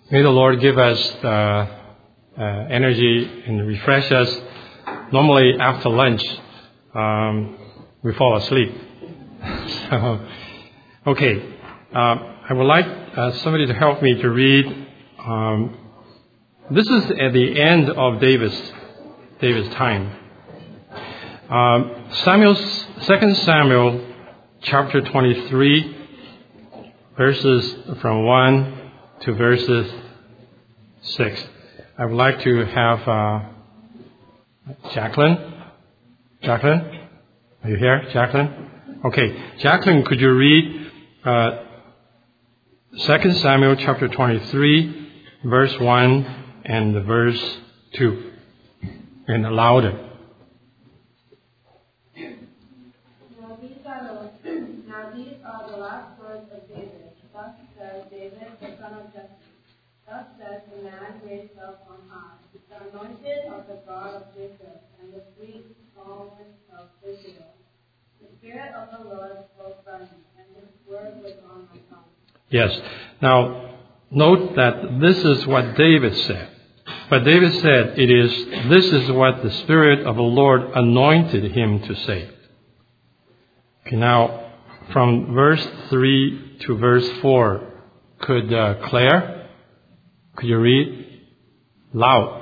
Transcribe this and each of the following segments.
May the Lord give us energy and refresh us. Normally after lunch, we fall asleep. Okay. I would like somebody to help me to read. This is at the end of David's time. 2 Samuel chapter 23, verses from 1 to verses 6. I would like to have Jacqueline. Jacqueline? Are you here, Jacqueline? Okay. Jacqueline, could you read 2 Samuel chapter 23, verse 1 and verse 2, and louder. Now these are the last words of David. Thus says David, the son of Jesse. Thus says the man raised up on high, the anointed of the God of Jacob, and the sweet psalmist of Israel. The Spirit of the Lord spoke by me, and His word was on my tongue. Yes. Now, note that this is what David said. But David said, this is what the Spirit of the Lord anointed him to say. Okay, now, from verse 3 to verse 4, could Claire, could you read loud?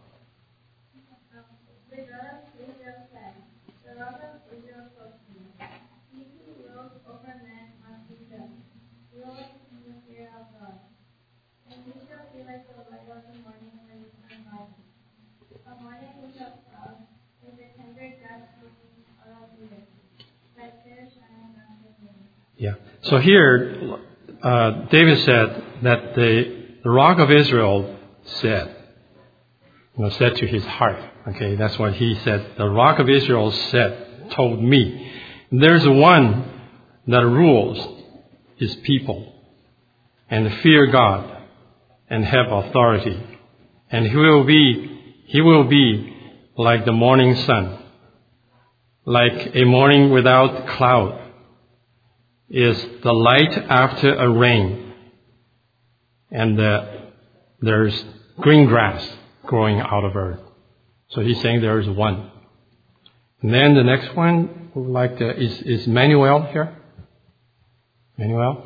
Yeah. So here, David said that the rock of Israel said to his heart. Okay, that's what he said. The rock of Israel told me, there's one that rules his people and fear God and have authority. And he will be like the morning sun, like a morning without cloud. Is the light after a rain, and there's green grass growing out of earth. So he's saying there is one. And then the next one, is Manuel here? Manuel?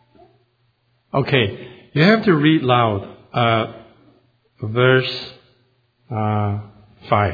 Okay, you have to read loud verse 5.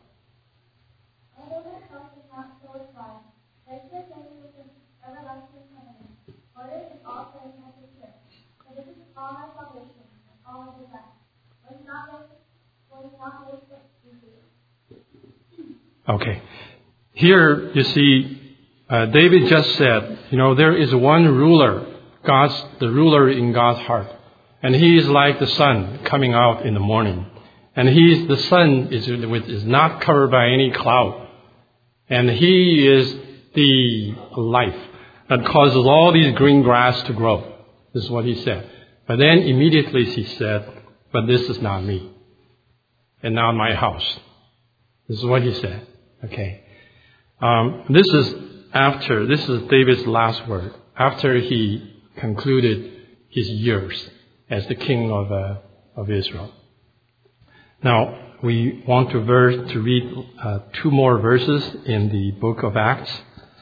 Okay. Here, you see, David just said, there is one ruler, the ruler in God's heart. And he is like the sun coming out in the morning. And the sun is not covered by any cloud. And he is the life that causes all these green grass to grow. This is what he said. But then immediately he said, but this is not me. And not my house. This is what he said. Okay. This is David's last word after he concluded his years as the king of Israel. Now, we want to read two more verses in the book of Acts.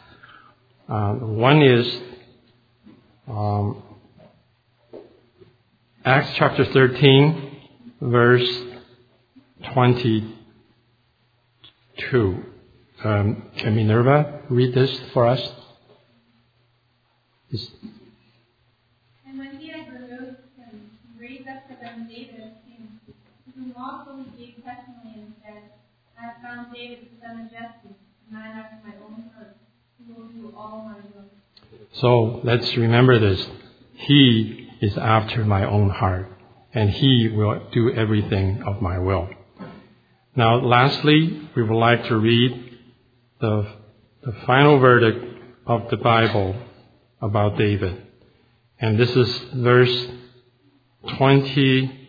One is Acts chapter 13, verse 22. Can Minerva read this for us? And when he had removed him, he raised up for them David as king, whom also he gave testimony and said, I have found David the son of Jesse, a man after my own heart, who will do all my will. So let's remember this. He is after my own heart, and he will do everything of my will. Now, lastly, we would like to read the final verdict of the Bible about David. And this is verse 23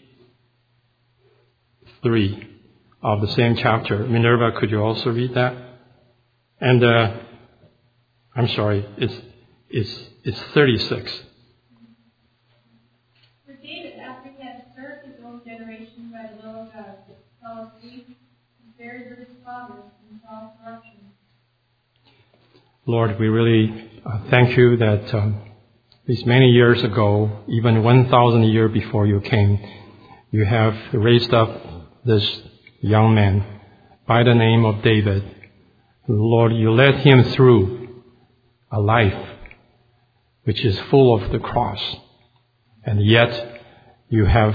of the same chapter. Minerva, could you also read that? And I'm sorry, it's 36. For David, after he had served his own generation by the will of God, Saul escaped, was buried with his fathers, and saw corruption. Lord, we really thank you that these many years ago, even 1,000 years before you came, you have raised up this young man by the name of David. Lord, you led him through a life which is full of the cross. And yet you have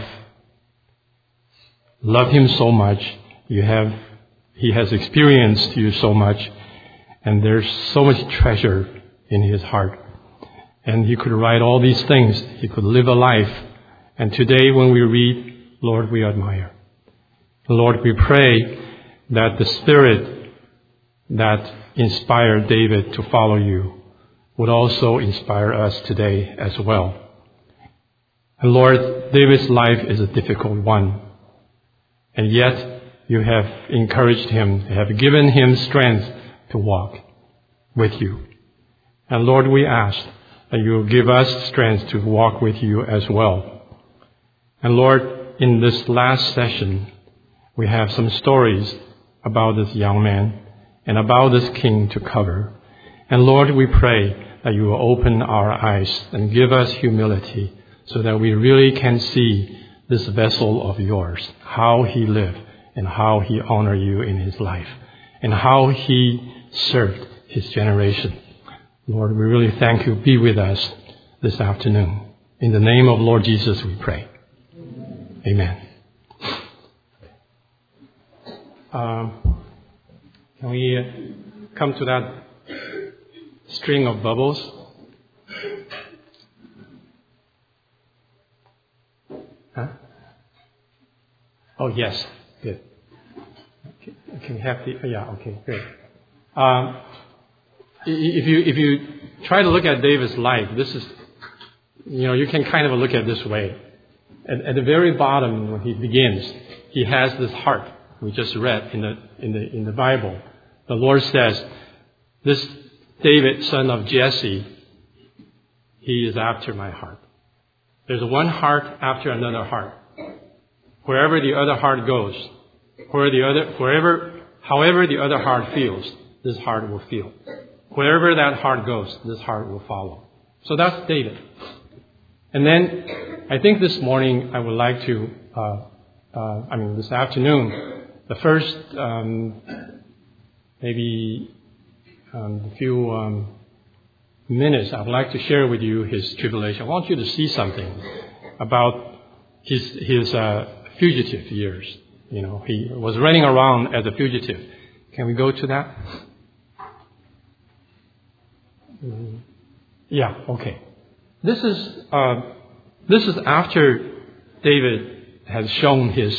loved him so much. He has experienced you so much. And there's so much treasure in his heart. And he could write all these things. He could live a life. And today when we read, Lord, we admire. Lord, we pray that the Spirit that inspired David to follow you would also inspire us today as well. And Lord, David's life is a difficult one. And yet you have encouraged him, you have given him strength to walk with you. And Lord, we ask that you will give us strength to walk with you as well. And Lord, in this last session, we have some stories about this young man and about this king to cover. And Lord, we pray that you will open our eyes and give us humility so that we really can see this vessel of yours, how he lived and how he honored you in his life and how he served his generation. Lord, we really thank you. Be with us this afternoon. In the name of Lord Jesus, we pray. Amen. Can we come to that string of bubbles? Huh? Oh, yes. Good. Can we have the... Yeah, okay, great. If you try to look at David's life, this is... you can kind of look at it this way. At the very bottom, when he begins, he has this heart. We just read in the Bible. The Lord says, this David, son of Jesse, he is after my heart. There's one heart after another heart. Wherever the other heart goes, however the other heart feels, this heart will feel. Wherever that heart goes, this heart will follow. So that's David. And then I think this morning I would like to, this afternoon, the first a few minutes, I would like to share with you his tribulation. I want you to see something about his fugitive years. He was running around as a fugitive. Can we go to that? Yeah, okay. This is after David has shown his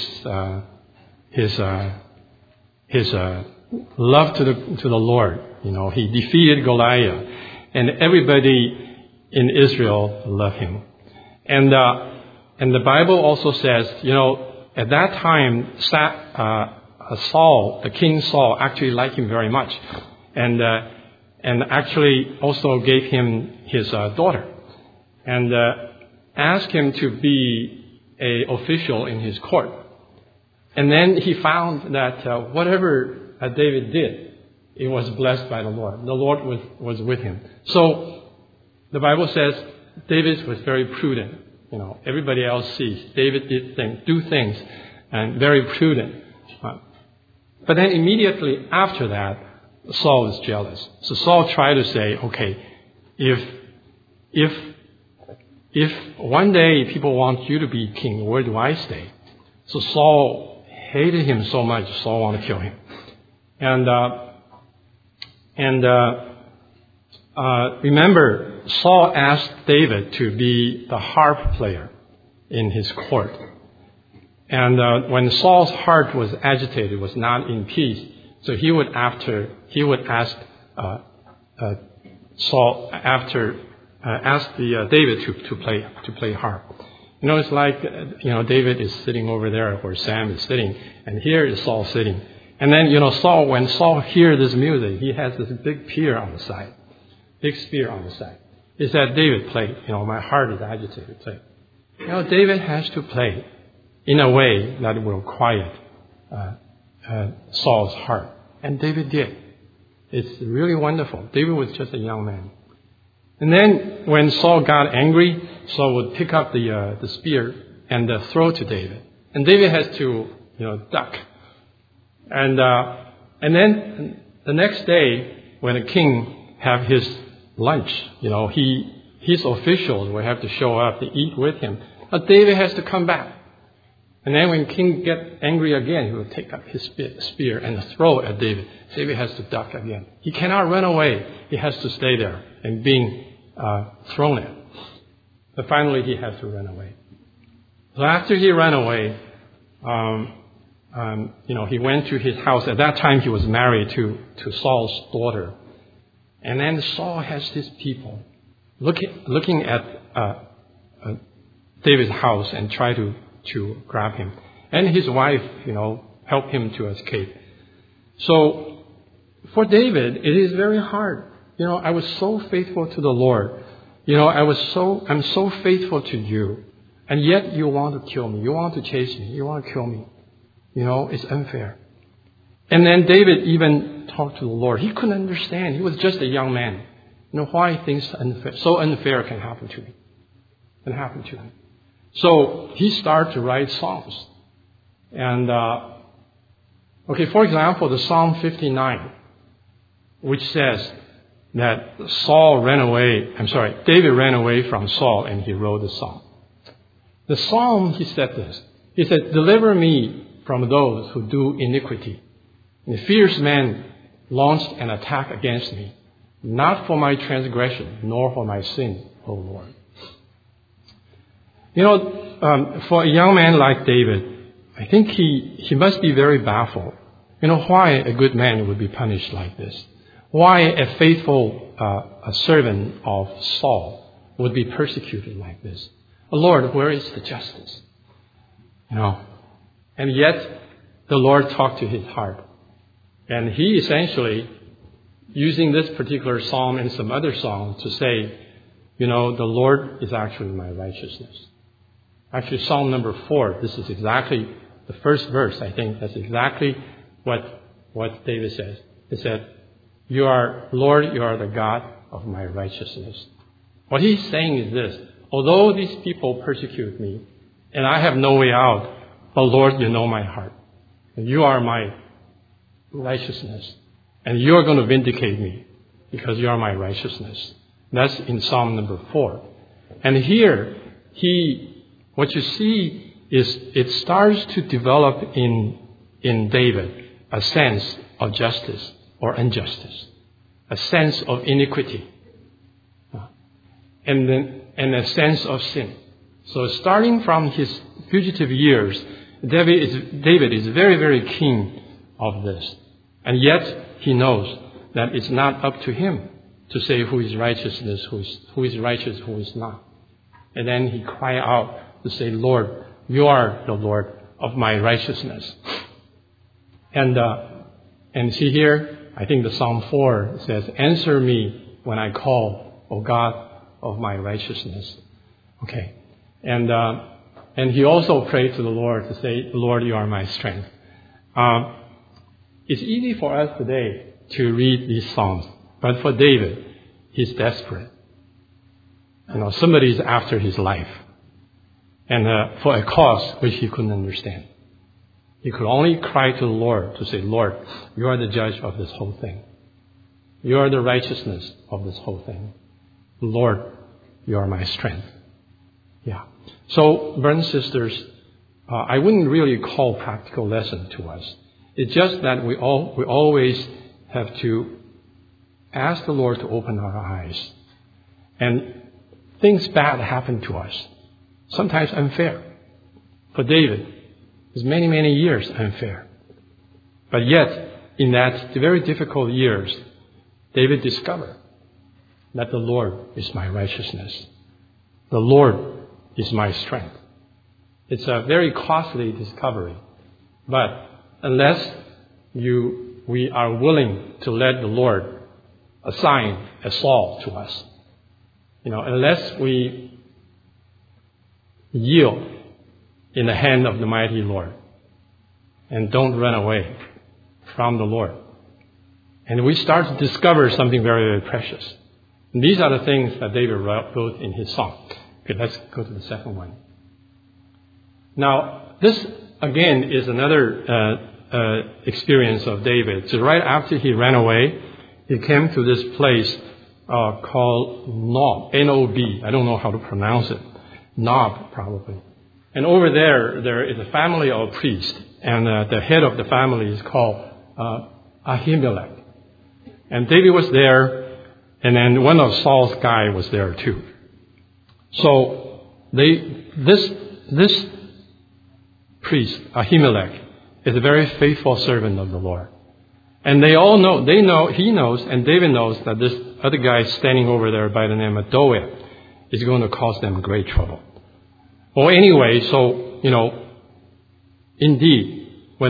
love to the Lord. He defeated Goliath, and everybody in Israel loved him. And the Bible also says, at that time, Saul, the King Saul, actually liked him very much, and actually also gave him his daughter, and asked him to be an official in his court. And then he found that whatever David did, it was blessed by the Lord. The Lord was with him. So the Bible says David was very prudent. Everybody else sees David do things, and very prudent. But then immediately after that, Saul was jealous. So Saul tried to say, okay, if one day people want you to be king, where do I stay? So Saul hated him so much, Saul wanted to kill him. Remember, Saul asked David to be the harp player in his court. And when Saul's heart was agitated, was not in peace, so he would ask David to play harp. It's like David is sitting over there where Sam is sitting, and here is Saul sitting. And then Saul, when Saul hears this music, he has this big spear on the side. He said, David, play. My heart is agitated. Play. David has to play in a way that will quiet Saul's heart. And David did. It's really wonderful. David was just a young man. And then when Saul got angry, Saul would pick up the spear and throw to David. And David has to, duck. And then the next day, when the king have his lunch, his officials will have to show up to eat with him. But David has to come back. And then when king get angry again, he will take up his spear and throw it at David. David has to duck again. He cannot run away. He has to stay there and being thrown at. But finally, he has to run away. So after he ran away, he went to his house. At that time, he was married to Saul's daughter. And then Saul has his people looking at David's house and try to grab him. And his wife, helped him to escape. So for David, it is very hard. I was so faithful to the Lord. I'm so faithful to you. And yet you want to kill me. You want to chase me. You want to kill me. It's unfair. And then David even talked to the Lord. He couldn't understand. He was just a young man. Why things so unfair can happen to me. Can happen to him. So he started to write songs. And, for example, the Psalm 59, which says that David ran away from Saul and he wrote the psalm. The psalm, he said this. He said, "Deliver me from those who do iniquity. And the fierce man launched an attack against me, not for my transgression, nor for my sin, O Lord." For a young man like David, I think he must be very baffled. Why a good man would be punished like this? Why a faithful servant of Saul would be persecuted like this? Lord, where is the justice? And yet the Lord talked to his heart. And he essentially, using this particular psalm and some other songs to say, the Lord is actually my righteousness. Actually, Psalm number 4, this is exactly the first verse, I think. That's exactly what David says. He said, Lord, you are the God of my righteousness. What he's saying is this: although these people persecute me, and I have no way out, but Lord, you know my heart. And you are my righteousness. And you are going to vindicate me because you are my righteousness. That's in Psalm number 4. And here, what you see is it starts to develop in David a sense of justice or injustice, a sense of iniquity, and a sense of sin. So starting from his fugitive years, David is very, very keen of this. And yet he knows that it's not up to him to say who is righteous, who is righteous, who is not. And then he cries out to say, Lord, you are the Lord of my righteousness. And see here, I think the Psalm 4 says, answer me when I call, O God of my righteousness. Okay. And he also prayed to the Lord to say, Lord, you are my strength. It's easy for us today to read these Psalms, but for David, he's desperate. Somebody is after his life. And for a cause which he couldn't understand. He could only cry to the Lord to say, Lord, you are the judge of this whole thing. You are the righteousness of this whole thing. Lord, you are my strength. Yeah. So, brothers and sisters, I wouldn't really call practical lesson to us. It's just that we always have to ask the Lord to open our eyes. And things bad happen to us. Sometimes unfair. For David, it's many, many years unfair. But yet, in that very difficult years, David discovered that the Lord is my righteousness. The Lord is my strength. It's a very costly discovery. But unless we are willing to let the Lord assign a Saul to us, unless we yield in the hand of the mighty Lord. And don't run away from the Lord. And we start to discover something very, very precious. And these are the things that David wrote in his song. Okay, let's go to the second one. Now, this again is another experience of David. So right after he ran away, he came to this place called Nob, N-O-B. I don't know how to pronounce it. Nob, probably. And over there is a family of priests. And the head of the family is called Ahimelech. And David was there, and then one of Saul's guy was there too. So this priest, Ahimelech, is a very faithful servant of the Lord. And they all know, he knows, and David knows that this other guy standing over there by the name of Doeg is going to cause them great trouble. Well, anyway, so, indeed, when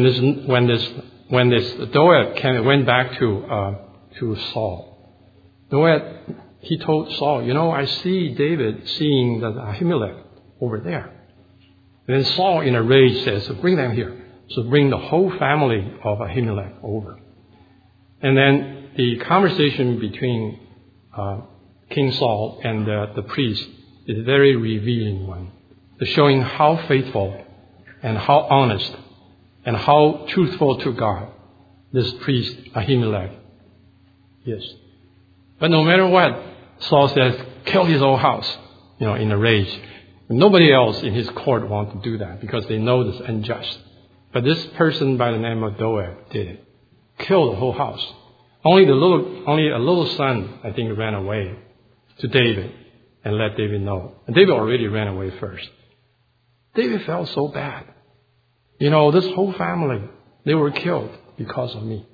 this Doeg went back to Saul, Doeg, he told Saul, I see David seeing the Ahimelech over there. And then Saul, in a rage, says, bring them here. So bring the whole family of Ahimelech over. And then the conversation between King Saul and the priest is a very revealing one, showing how faithful and how honest and how truthful to God this priest Ahimelech is. But no matter what, Saul says, kill his whole house, in a rage. Nobody else in his court wants to do that because they know this unjust. But this person by the name of Doeg did it. Killed the whole house. Only a little son, I think, ran away to David and let David know. And David already ran away first. David felt so bad. This whole family, they were killed because of me.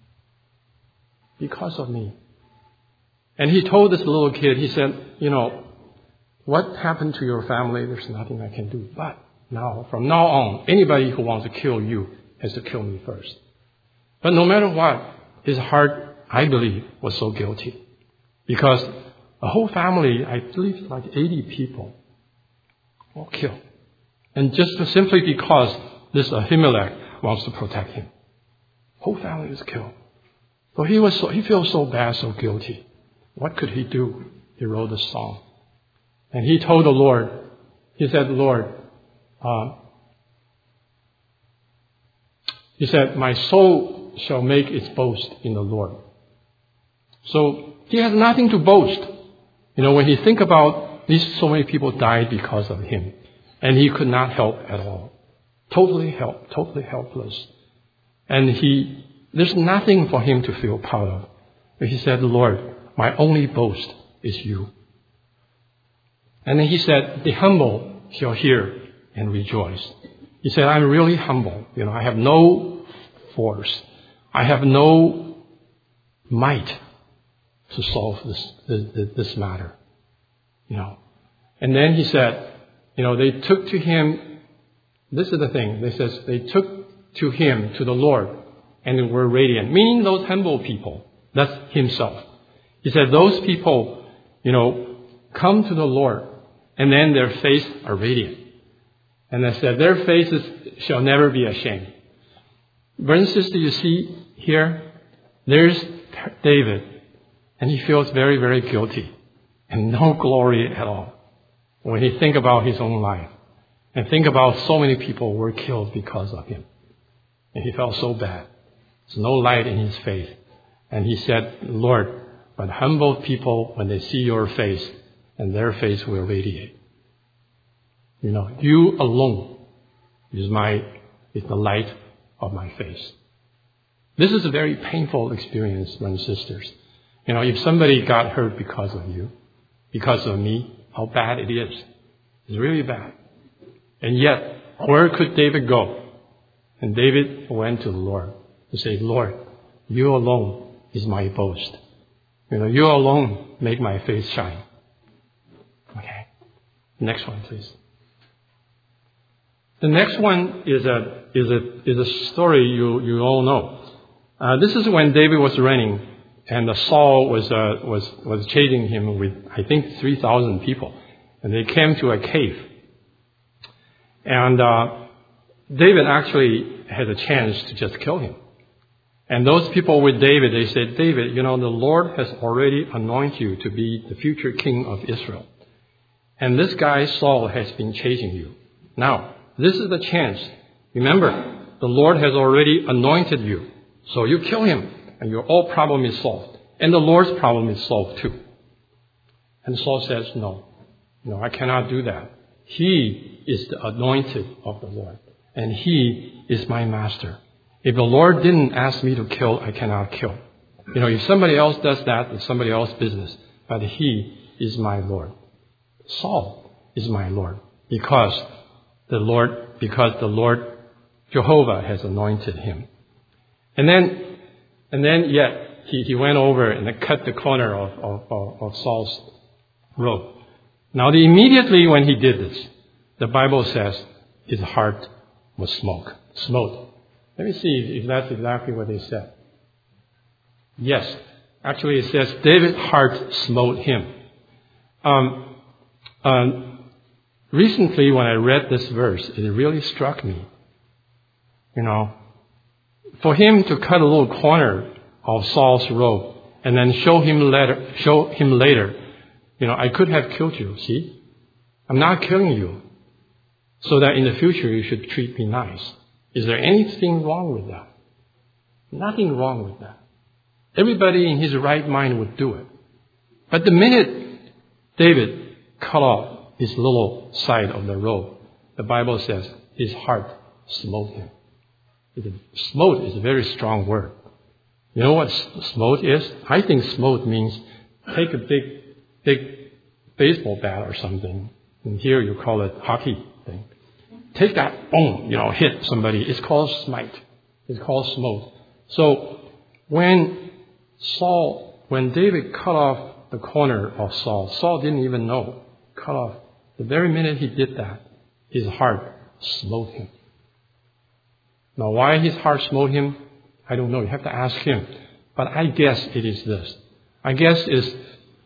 Because of me. And he told this little kid, he said, what happened to your family? There's nothing I can do. But from now on, anybody who wants to kill you has to kill me first. But no matter what, his heart, I believe, was so guilty. Because a whole family, I believe like 80 people, were killed. And just simply because this Ahimelech wants to protect him. Whole family was killed. So he feels so bad, so guilty. What could he do? He wrote this song. And he told the Lord, he said, Lord, he said, my soul shall make its boast in the Lord. So he has nothing to boast. When he think about these, so many people died because of him. And he could not help at all. Totally helpless. And there's nothing for him to feel proud of. But he said, Lord, my only boast is you. And then he said, the humble shall hear and rejoice. He said, I'm really humble. I have no force. I have no might to solve this matter. And then he said, they took to him, this is the thing, they took to him, to the Lord, and they were radiant. Meaning those humble people, that's himself. He said, those people, come to the Lord, and then their faces are radiant. And I said, their faces shall never be ashamed. Brothers and sisters, you see here, there's David, and he feels very, very guilty, and no glory at all. When he think about his own life, and think about so many people were killed because of him. And he felt so bad. There's no light in his face. And he said, Lord, but humble people, when they see your face, and their face will radiate. You alone is the light of my face. This is a very painful experience, brothers and sisters. If somebody got hurt because of you, because of me, how bad it is. It's really bad. And yet, where could David go? And David went to the Lord to say, Lord, you alone is my boast. You alone make my face shine. Okay. Next one, please. The next one is a story you all know. This is when David was running, and Saul was chasing him with, I think, 3,000 people, and they came to a cave. And David actually had a chance to just kill him. And those people with David, they said, David, the Lord has already anointed you to be the future king of Israel. And this guy, Saul, has been chasing you. Now, this is the chance. Remember, the Lord has already anointed you. So you kill him, and your whole problem is solved. And the Lord's problem is solved too. And Saul says, no, I cannot do that. He is the anointed of the Lord, and he is my master. If the Lord didn't ask me to kill, I cannot kill. If somebody else does that, it's somebody else's business. But he is my Lord. Saul is my Lord because the Lord Jehovah has anointed him. And then he went over and cut the corner of Saul's robe. Now, immediately when he did this, the Bible says his heart was smote. Let me see if that's exactly what they said. Yes, actually it says David's heart smote him. Recently, when I read this verse, it really struck me. For him to cut a little corner of Saul's robe and then show him later, I could have killed you. See, I'm not killing you, so that in the future you should treat me nice. Is there anything wrong with that? Nothing wrong with that. Everybody in his right mind would do it. But the minute David cut off his little side of the robe, the Bible says his heart smote him. Smote is a very strong word. You know what smote is? I think smote means take a big baseball bat or something, and here you call it hockey thing. Take that, boom, hit somebody. It's called smite. It's called smote. So when David cut off the corner of Saul didn't even know. Cut off. The very minute he did that, his heart smote him. Now, why his heart smote him, I don't know. You have to ask him. But I guess it is this. I guess it's,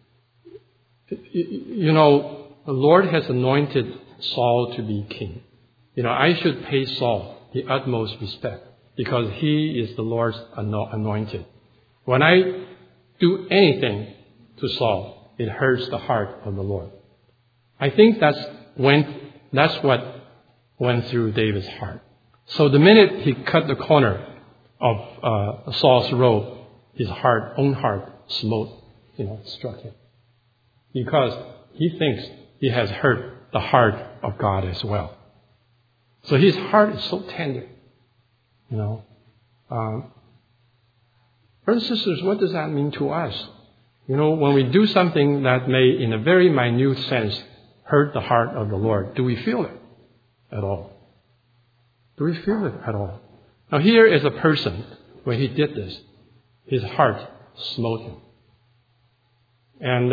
the Lord has anointed Saul to be king. I should pay Saul the utmost respect because he is the Lord's anointed. When I do anything to Saul, it hurts the heart of the Lord. I think that's what went through David's heart. So the minute he cut the corner of Saul's robe, his own heart struck him. Because he thinks he has hurt the heart of God as well. So his heart is so tender. Brothers and sisters, what does that mean to us? When we do something that may, in a very minute sense, hurt the heart of the Lord, do we feel it at all? Do we feel it at all? Now here is a person, when he did this, his heart smote him. And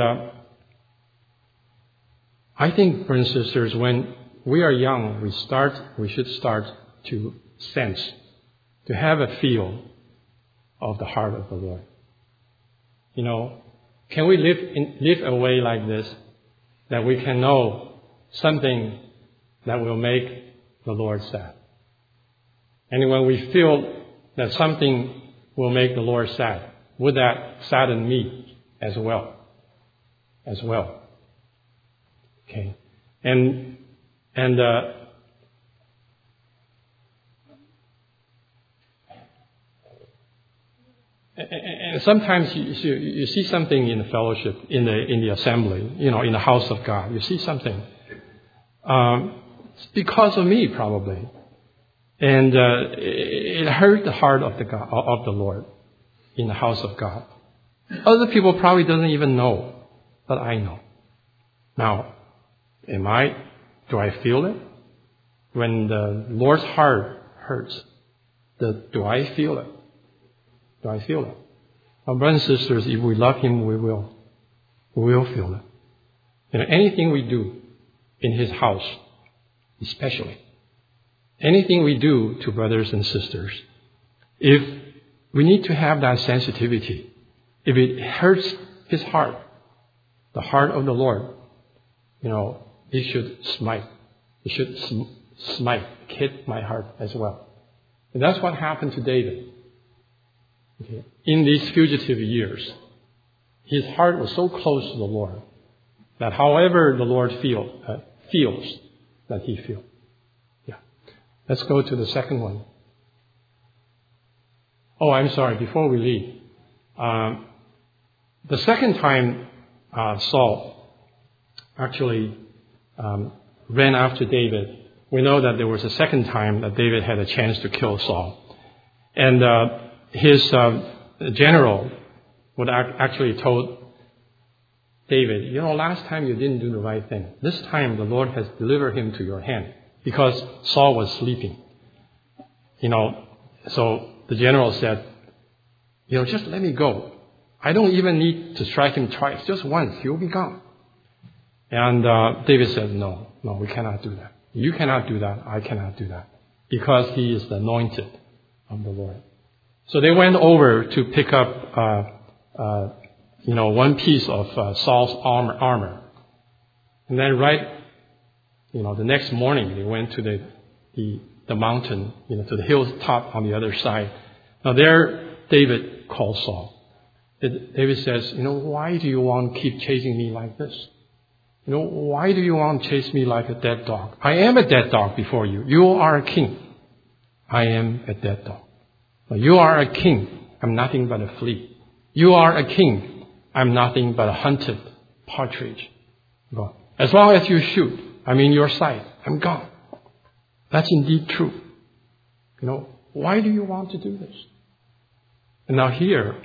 I think, brothers and sisters, when we are young, we should start to sense, to have a feel of the heart of the Lord. Can we live a way like this, that we can know something that will make the Lord sad? And when we feel that something will make the Lord sad, would that sadden me as well? Okay. And sometimes you see something in the fellowship, in the assembly, in the house of God. You see something. It's because of me, probably. And it hurt the heart of the Lord in the house of God. Other people probably doesn't even know, but I know. Now, do I feel it? When the Lord's heart hurts, do I feel it? Do I feel it? Now, brothers and sisters, if we love Him, we will. We will feel it. Anything we do in His house, especially, anything we do to brothers and sisters, if we need to have that sensitivity, if it hurts His heart, the heart of the Lord, it should smite. It should hit my heart as well. And that's what happened to David. Okay. In these fugitive years, his heart was so close to the Lord that however the Lord feels that he feels. Yeah. Let's go to the second one. Oh, I'm sorry. Before we leave, the second time Saul actually ran after David, we know that there was a second time that David had a chance to kill Saul. And his general would actually told David, last time you didn't do the right thing. This time the Lord has delivered him to your hand because Saul was sleeping. So the general said, just let me go. I don't even need to strike him twice. Just once. He'll be gone. And David said, no, we cannot do that. You cannot do that. I cannot do that. Because he is the anointed of the Lord. So they went over to pick up, one piece of Saul's armor. And then the next morning they went to the mountain, to the hilltop on the other side. Now there David called Saul. David says, why do you want to keep chasing me like this? Why do you want to chase me like a dead dog? I am a dead dog before you. You are a king. I am a dead dog. You are a king. I'm nothing but a flea. You are a king. I'm nothing but a hunted partridge. Gone. As long as you shoot, I'm in your sight. I'm gone. That's indeed true. Why do you want to do this? And now here,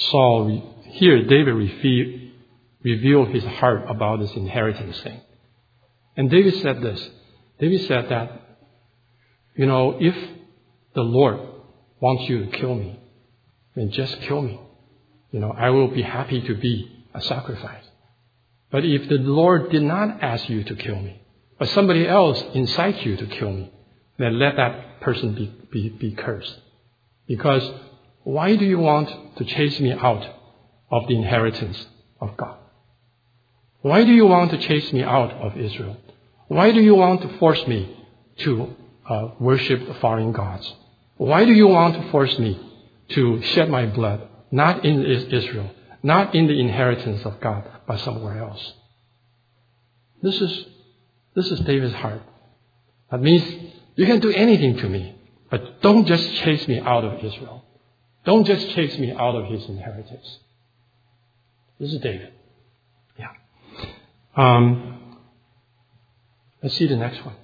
David revealed his heart about this inheritance thing. And David said this. David said that, if the Lord wants you to kill me, then just kill me. I will be happy to be a sacrifice. But if the Lord did not ask you to kill me, but somebody else incites you to kill me, then let that person be cursed. Because why do you want to chase me out of the inheritance of God? Why do you want to chase me out of Israel? Why do you want to force me to worship the foreign gods? Why do you want to force me to shed my blood, not in Israel, not in the inheritance of God, but somewhere else? This is David's heart. That means you can do anything to me, but don't just chase me out of Israel. Don't just chase me out of his inheritance. This is David. Yeah. Let's see the next one.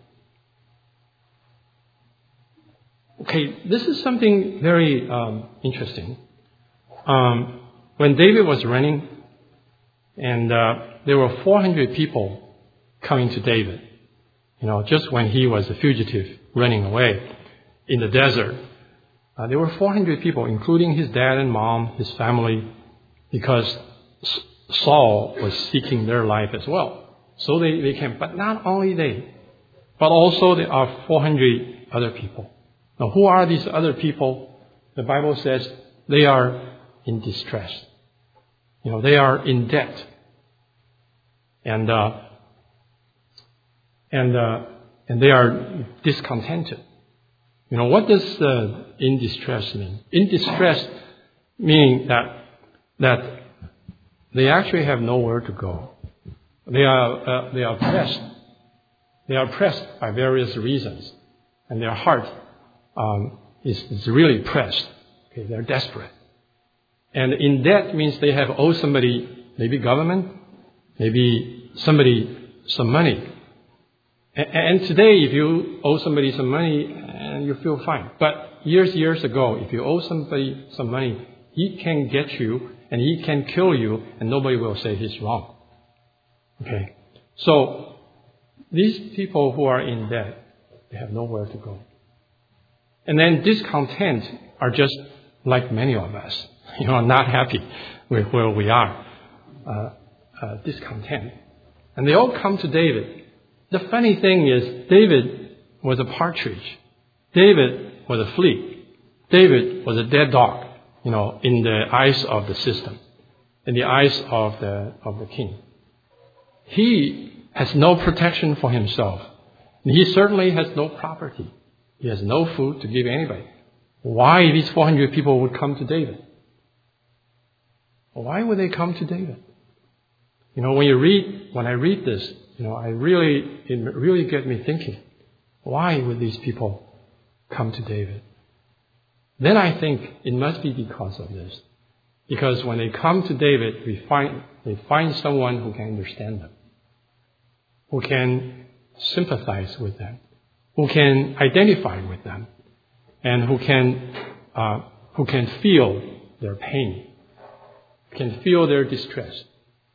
Okay, this is something very interesting. When David was running, and there were 400 people coming to David, just when he was a fugitive running away in the desert. There were 400 people, including his dad and mom, his family, because Saul was seeking their life as well. So they came. But not only they, but also there are 400 other people. Now, who are these other people? The Bible says they are in distress. They are in debt. And they are discontented. What does in distress mean? In distress meaning that they actually have nowhere to go. They are pressed. They are pressed by various reasons, and their heart is really pressed. Okay, they're desperate. And in debt means they have owed somebody, maybe government, maybe somebody some money. And today, if you owe somebody some money, you feel fine. But years ago, if you owe somebody some money, he can get you and he can kill you, and nobody will say he's wrong. Okay, so these people who are in debt, they have nowhere to go. And then discontent are just like many of us, not happy with where we are, discontent. And they all come to David. The funny thing is, David was a partridge. David was a flea. David was a dead dog, in the eyes of the system, in the eyes of the king. He has no protection for himself. And he certainly has no property. He has no food to give anybody. Why these 400 people would come to David? Why would they come to David? When I read this, it really get me thinking. Why would these people come to David? Then I think it must be because of this. Because when they come to David, they find someone who can understand them, who can sympathize with them, who can identify with them, and who can feel their pain, can feel their distress,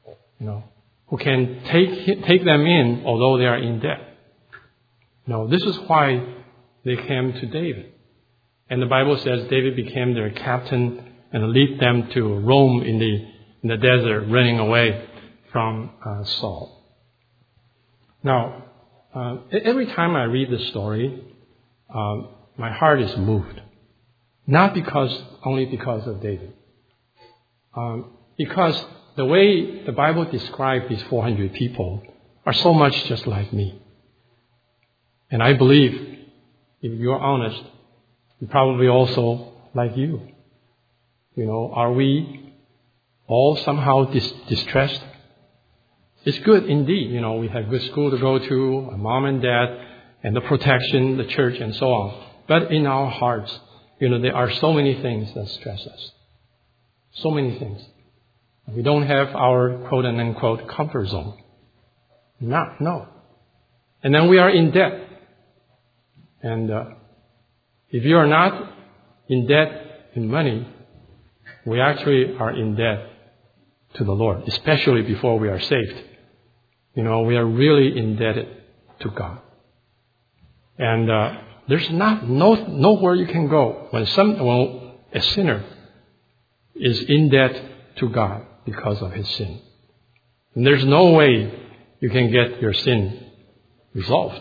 who can take them in although they are in debt. This is why they came to David. And the Bible says David became their captain and lead them to roam in the desert, running away from Saul. Now, every time I read this story, my heart is moved. Not only because of David. Because the way the Bible describes these 400 people are so much just like me. And I believe, if you're honest, you're probably also like you. Are we all somehow distressed? It's good indeed. We have good school to go to, a mom and dad, and the protection, the church, and so on. But in our hearts, there are so many things that stress us. So many things. We don't have our quote and unquote comfort zone. No. And then we are in debt. And if you are not in debt in money, we actually are in debt to the Lord, especially before we are saved. We are really indebted to God. And there's nowhere you can go when a sinner is in debt to God because of his sin. And there's no way you can get your sin resolved.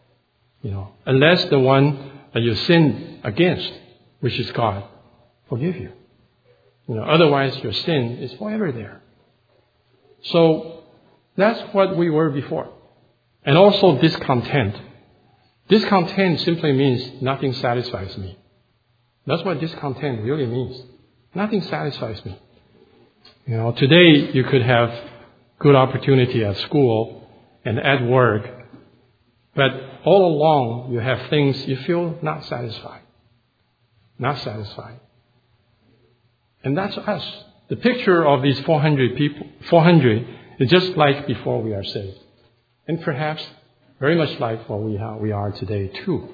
Unless the one that you sinned against, which is God, forgive you. Otherwise your sin is forever there. So that's what we were before. And also discontent. Discontent simply means nothing satisfies me. That's what discontent really means. Nothing satisfies me. Today you could have good opportunity at school and at work, but all along you have things you feel not satisfied. Not satisfied. And that's us. The picture of these 400 people, 400 is just like before we are saved. And perhaps very much like what we are today too.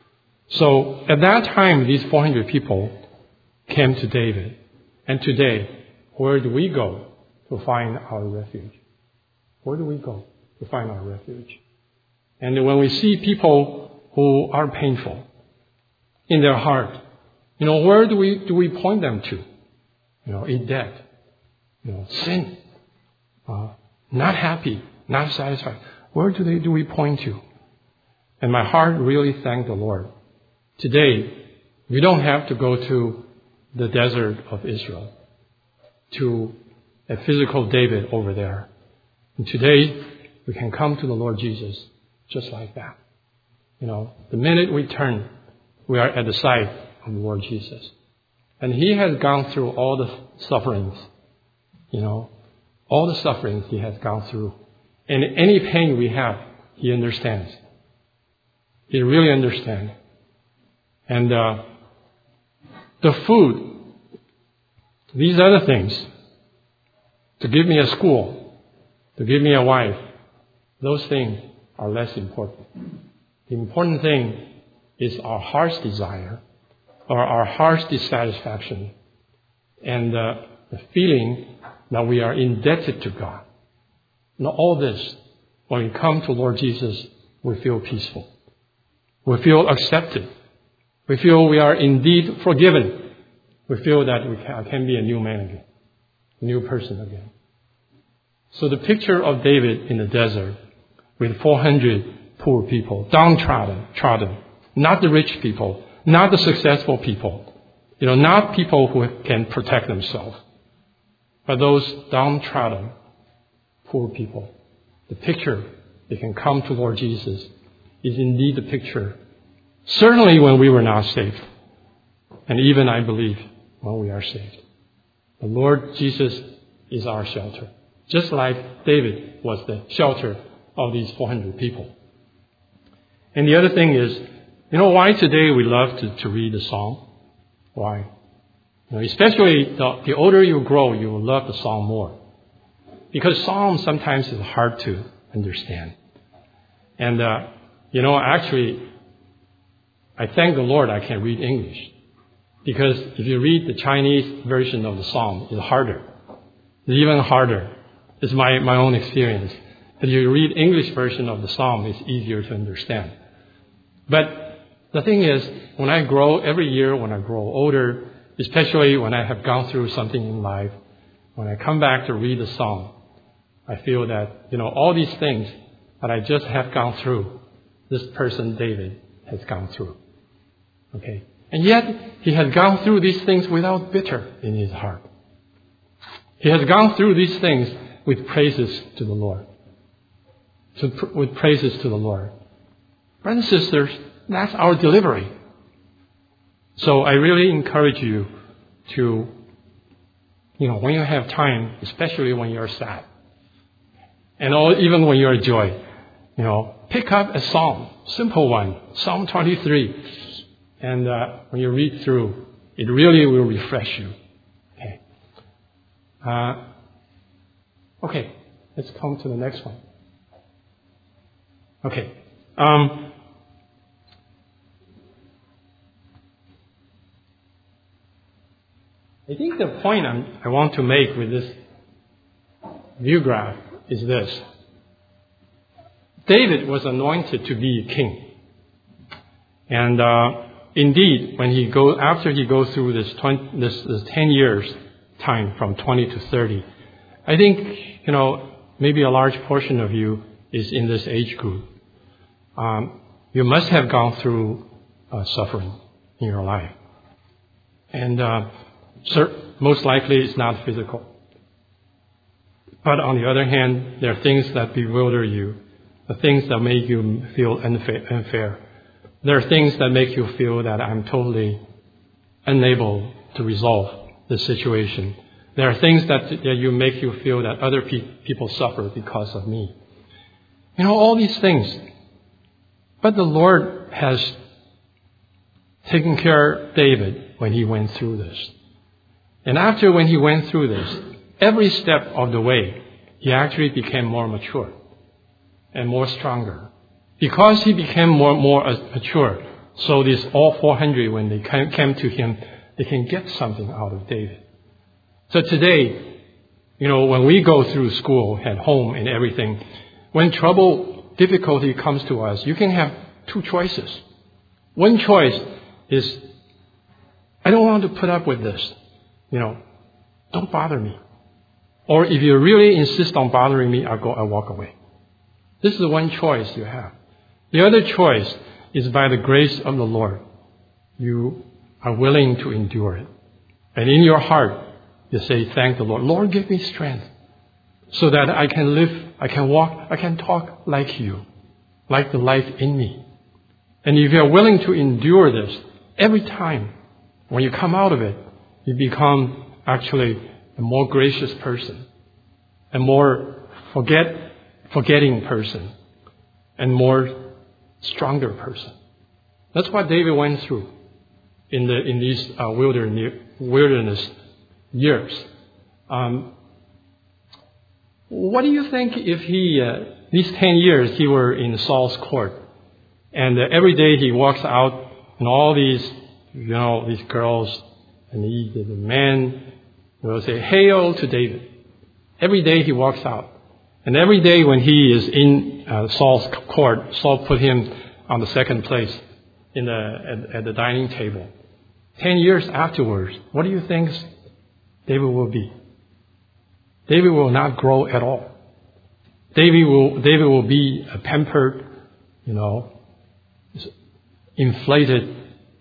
So at that time, these 400 people came to David. And today, where do we go to find our refuge? Where do we go to find our refuge? And when we see people who are painful in their heart, where do we point them to? In debt, sin, not happy, not satisfied. Where do we point to? And my heart really thanked the Lord. Today, we don't have to go to the desert of Israel, to a physical David over there. And today, we can come to the Lord Jesus just like that. The minute we turn, we are at the side of the Lord Jesus. And He has gone through all the sufferings, all the sufferings He has gone through. And any pain we have, He understands. He really understands. And the food, these other things, to give me a school, to give me a wife, those things are less important. The important thing is our heart's desire, or our heart's dissatisfaction, and the feeling that we are indebted to God. Now all this, when we come to Lord Jesus, we feel peaceful. We feel accepted. We feel we are indeed forgiven. We feel that we can be a new man again, a new person again. So the picture of David in the desert with 400 poor people, downtrodden, not the rich people, not the successful people, not people who can protect themselves, but those downtrodden, poor people. The picture, they can come to Lord Jesus is indeed the picture. Certainly when we were not saved. And even, I believe, when we are saved. The Lord Jesus is our shelter. Just like David was the shelter of these 400 people. And the other thing is, why today we love to read the Psalm? Why? Especially the older you grow, you will love the Psalm more. Because Psalm sometimes is hard to understand. And, actually, I thank the Lord I can read English. Because if you read the Chinese version of the Psalm, it's harder. It's even harder. It's my own experience. If you read English version of the Psalm, it's easier to understand. But the thing is, when I grow, every year when I grow older, especially when I have gone through something in life, when I come back to read the Psalm, I feel that, all these things that I just have gone through, this person, David, has gone through. Okay? And yet, he has gone through these things without bitter in his heart. He has gone through these things with praises to the Lord. With praises to the Lord. Brothers and sisters, that's our delivery. So I really encourage you to, when you have time, especially when you're sad, and even when you're joy, pick up a psalm, simple one, Psalm 23. And when you read through, it really will refresh you. Okay. Okay, let's come to the next one. Okay. I think the point I want to make with this view graph is this. David was anointed to be king. And indeed, after he goes through this 10 years time from 20 to 30, I think, maybe a large portion of you is in this age group. You must have gone through suffering in your life. And most likely it's not physical. But on the other hand, there are things that bewilder you, the things that make you feel unfair. There are things that make you feel that I'm totally unable to resolve the situation. There are things that make you feel that other people suffer because of me. All these things. But the Lord has taken care of David when he went through this. And after when he went through this, every step of the way, he actually became more mature and more stronger. Because he became more mature, so these all 400, when they came to him, they can get something out of David. So today, when we go through school and home and everything, when difficulty comes to us, you can have two choices. One choice is, I don't want to put up with this. Don't bother me. Or if you really insist on bothering me, I'll walk away. This is the one choice you have. The other choice is by the grace of the Lord. You are willing to endure it. And in your heart, you say, thank the Lord. Lord, give me strength so that I can live, I can walk, I can talk like you, like the life in me. And if you're willing to endure this, every time when you come out of it, you become actually a more gracious person, a more forgetting person, and more stronger person. That's what David went through in these wilderness years. What do you think if these 10 years he were in Saul's court, and every day he walks out and all these girls and the men will say, "Hail to David." Every day he walks out. And every day when he is in Saul's court, Saul put him on the second place at the dining table. 10 years afterwards, what do you think David will be? David will not grow at all. David will be a pampered, inflated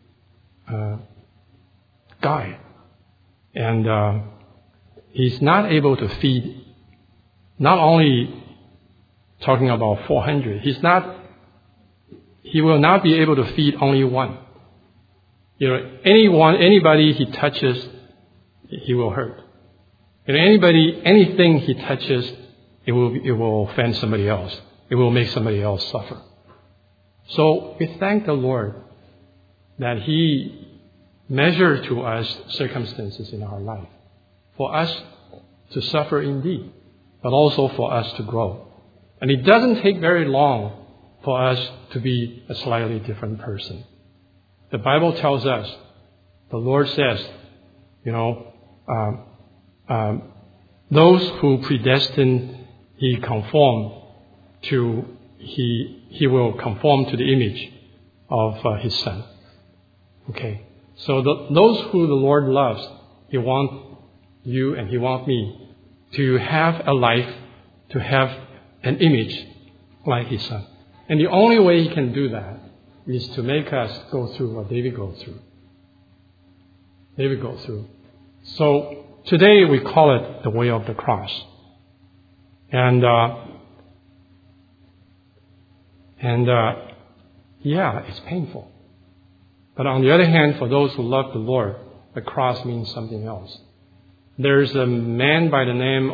guy. And he's not able to feed, not only talking about 400, he's not he will not be able to feed only one. Anybody he touches, he will hurt. Anything he touches, it will offend somebody else. It will make somebody else suffer. So we thank the Lord that He measures to us circumstances in our life for us to suffer indeed, but also for us to grow. And it doesn't take very long for us to be a slightly different person. The Bible tells us, the Lord says, those who predestined, He will conform to the image of His Son. Okay, so those who the Lord loves, He wants you and He wants me to have a life, to have an image like His Son. And the only way He can do that is to make us go through what David goes through. So today we call it the way of the cross. And it's painful. But on the other hand, for those who love the Lord, the cross means something else. There's a man by the name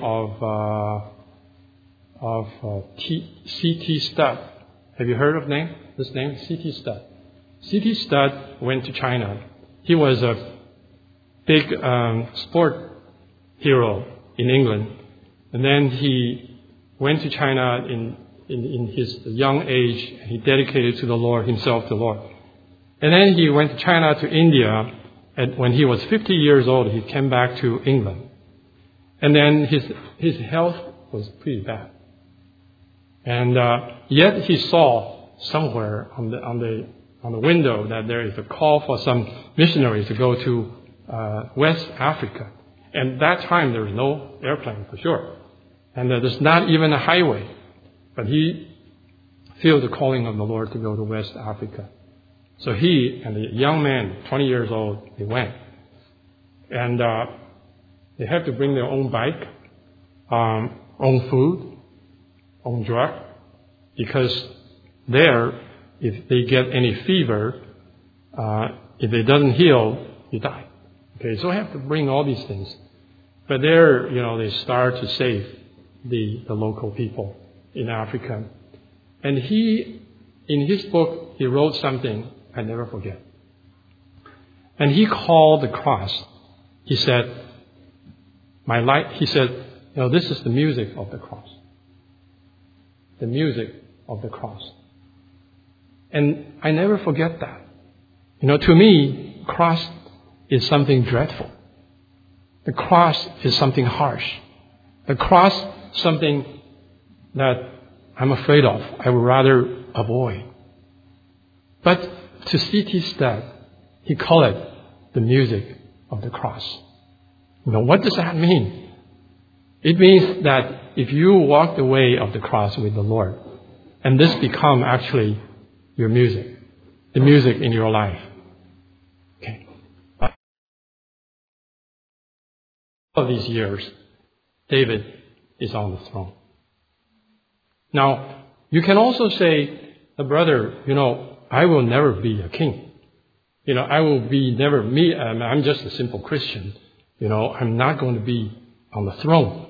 of C.T. Studd. Have you heard of this name? C.T. Studd. C.T. Studd went to China. He was a big sport hero in England. And then he went to China in his young age. He dedicated to the Lord, himself to the Lord. And then he went to China, to India. And when he was 50 years old, he came back to England. And then his health was pretty bad. And yet he saw somewhere on the window that there is a call for some missionaries to go to West Africa. And that time there was no airplane for sure. And there's not even a highway. But he felt the calling of the Lord to go to West Africa. So he and the young man, 20 years old, they went. And they had to bring their own bike, own food, own drug, because there, if they get any fever, if it doesn't heal, you die. Okay, so I have to bring all these things. But there, they start to save the local people in Africa. And in his book, he wrote something I never forget. And he called the cross. He said, this is the music of the cross. The music of the cross. And I never forget that. To me, cross is something dreadful. The cross is something harsh. The cross, something that I'm afraid of. I would rather avoid. But to C.T. Studd, he called it the music of the cross. What does that mean? It means that if you walk the way of the cross with the Lord, and this become actually your music, the music in your life. Okay. All of these years, David is on the throne. Now, you can also say, brother, I will never be a king. I will be never me. I'm just a simple Christian. I'm not going to be on the throne.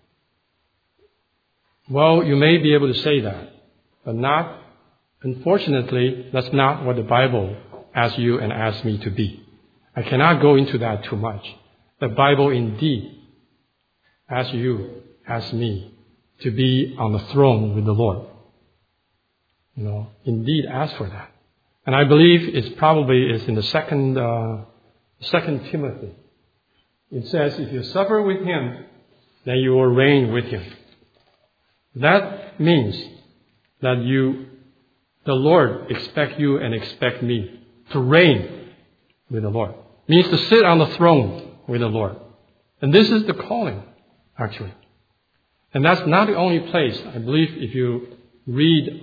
Well, you may be able to say that, but unfortunately, that's not what the Bible asks you and asks me to be. I cannot go into that too much. The Bible indeed asks you, asks me to be on the throne with the Lord. Indeed ask for that. And I believe it's in the second Timothy. It says, if you suffer with Him, then you will reign with Him. That means that the Lord expect you and expect me to reign with the Lord. It means to sit on the throne with the Lord. And this is the calling, actually. And that's not the only place. I believe if you read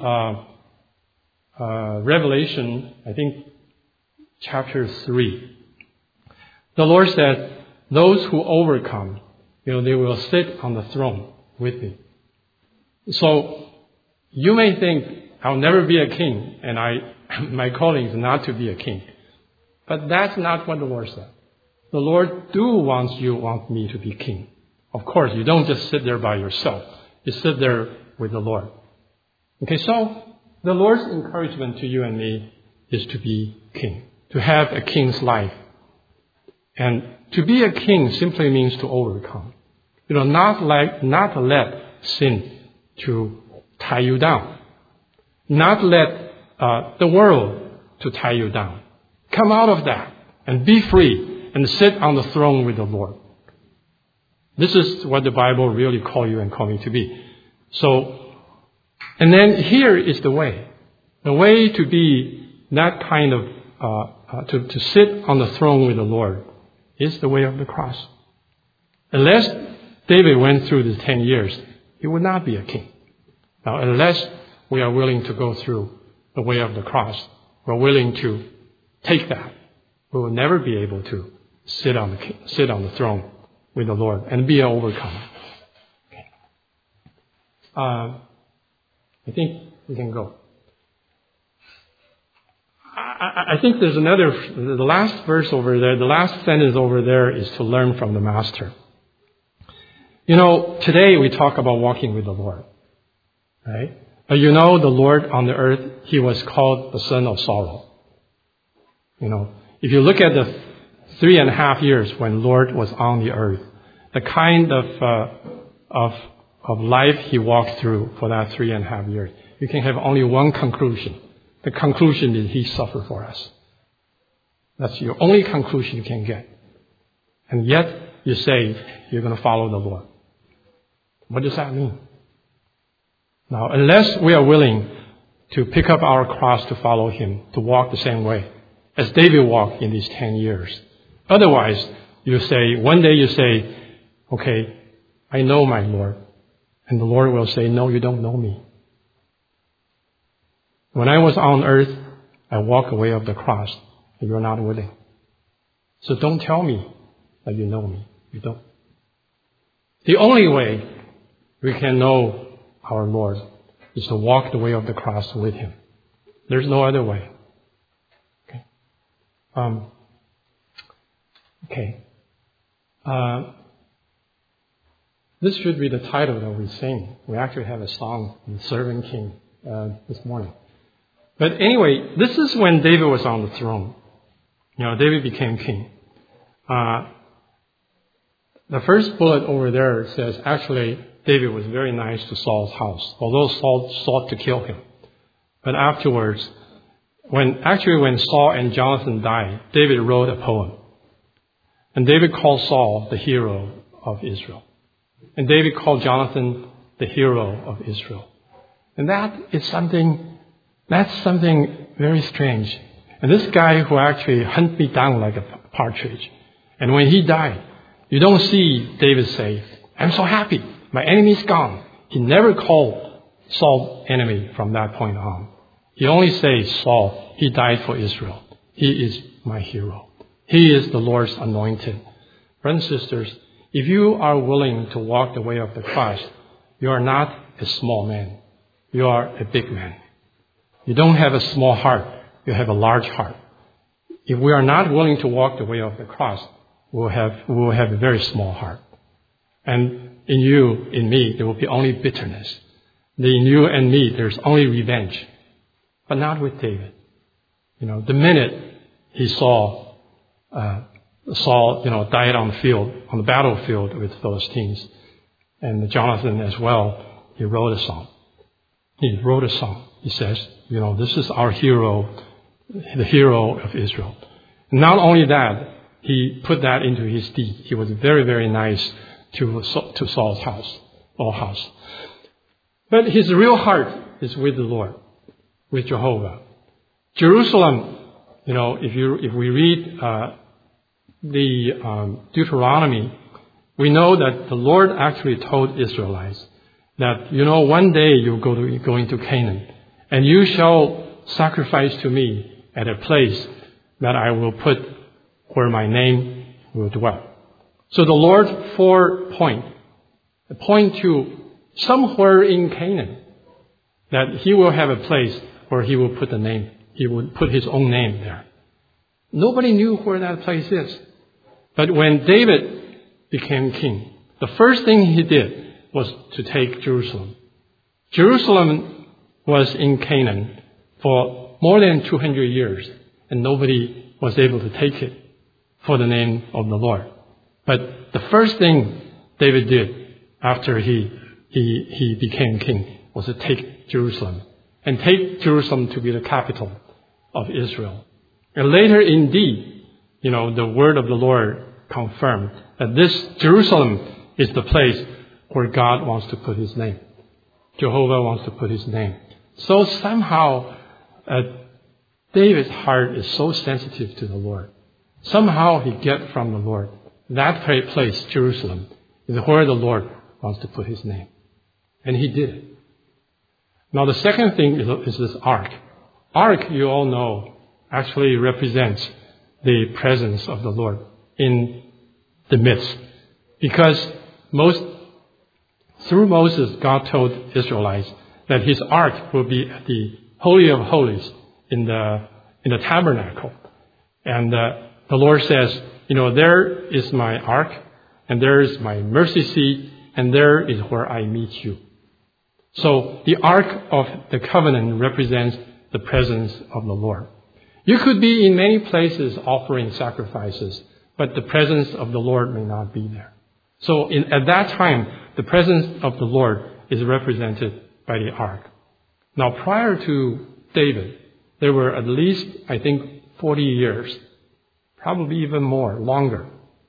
Revelation, I think chapter 3, the Lord said, those who overcome, they will sit on the throne with me. So you may think, I'll never be a king, and my calling is not to be a king. But that's not what the Lord said. The Lord want me to be king. Of course, you don't just sit there by yourself. You sit there with the Lord. Okay, so the Lord's encouragement to you and me is to be king, to have a king's life. And to be a king simply means to overcome. Not let sin to tie you down. Not let the world to tie you down. Come out of that and be free and sit on the throne with the Lord. This is what the Bible really calls you and calls me to be. So, and then here is the way. The way to be that kind of, to sit on the throne with the Lord is the way of the cross. Unless David went through the 10 years, he would not be a king. Now, unless we are willing to go through the way of the cross, we're willing to take that, we will never be able to sit on the throne with the Lord and be an overcomer. Okay. I think we can go. I think there's the last verse over there, the last sentence over there is to learn from the Master. Today we talk about walking with the Lord, right? But the Lord on the earth, He was called the Son of Sorrow. If you look at the 3.5 years when Lord was on the earth, the kind of life He walked through for that 3.5 years, you can have only one conclusion. The conclusion is He suffered for us. That's your only conclusion you can get. And yet you say you're going to follow the Lord. What does that mean? Now, unless we are willing to pick up our cross to follow Him, to walk the same way as David walked in these 10 years. Otherwise, one day you say, okay, I know my Lord. And the Lord will say, no, you don't know me. When I was on earth, I walked away of the cross, and you're not willing. So don't tell me that you know me. You don't. The only way we can know our Lord is to walk the way of the cross with Him. There's no other way. Okay. This should be the title that we sing. We actually have a song, Serving King, this morning. But anyway, this is when David was on the throne. David became king. The first bullet over there says, actually, David was very nice to Saul's house, although Saul sought to kill him. But afterwards, when Saul and Jonathan died, David wrote a poem. And David called Saul the hero of Israel. And David called Jonathan the hero of Israel. And that's something very strange. And this guy who actually hunted me down like a partridge. And when he died, you don't see David say, I'm so happy, my enemy's gone. He never called Saul enemy from that point on. He only says, Saul, he died for Israel. He is my hero. He is the Lord's anointed. Brothers and sisters, if you are willing to walk the way of the cross, you are not a small man. You are a big man. You don't have a small heart. You have a large heart. If we are not willing to walk the way of the cross, we will have a very small heart. And in you, in me, there will be only bitterness. In you and me, there's only revenge. But not with David. The minute he saw Saul, died on the battlefield with the Philistines, and Jonathan as well, he wrote a song. He says, this is our hero, the hero of Israel. And not only that, he put that into his deed. He was very, very nice to Saul's house. But his real heart is with the Lord, with Jehovah. Jerusalem, if we read the Deuteronomy, we know that the Lord actually told Israelites that, one day you're going to Canaan, and you shall sacrifice to me at a place that I will put where my name will dwell. So the Lord point to somewhere in Canaan. that he will have a place where he will put the name. He would put his own name there. Nobody knew where that place is. But when David became king, the first thing he did was to take Jerusalem. Jerusalem was in Canaan for more than 200 years, and nobody was able to take it for the name of the Lord. But the first thing David did after he became king was to take Jerusalem, and take Jerusalem to be the capital of Israel. And later, indeed, the word of the Lord confirmed that this Jerusalem is the place where God wants to put his name. Jehovah wants to put his name. So somehow, David's heart is so sensitive to the Lord. Somehow he gets from the Lord. That place, Jerusalem, is where the Lord wants to put his name. And he did it. Now the second thing is this ark. Ark, you all know, actually represents the presence of the Lord in the midst. Because through Moses, God told Israelites that his ark will be at the Holy of Holies in the tabernacle. And the Lord says, there is my ark, and there is my mercy seat, and there is where I meet you. So the ark of the covenant represents the presence of the Lord. You could be in many places offering sacrifices, but the presence of the Lord may not be there. So at that time, the presence of the Lord is represented by the ark. Now, prior to David, there were at least, 40 years, probably even more, longer.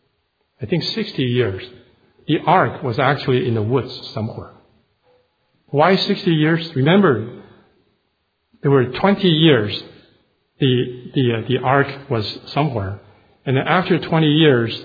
60 years. The ark was actually in the woods somewhere. Why 60 years? Remember, there were 20 years the ark was somewhere. And then after 20 years,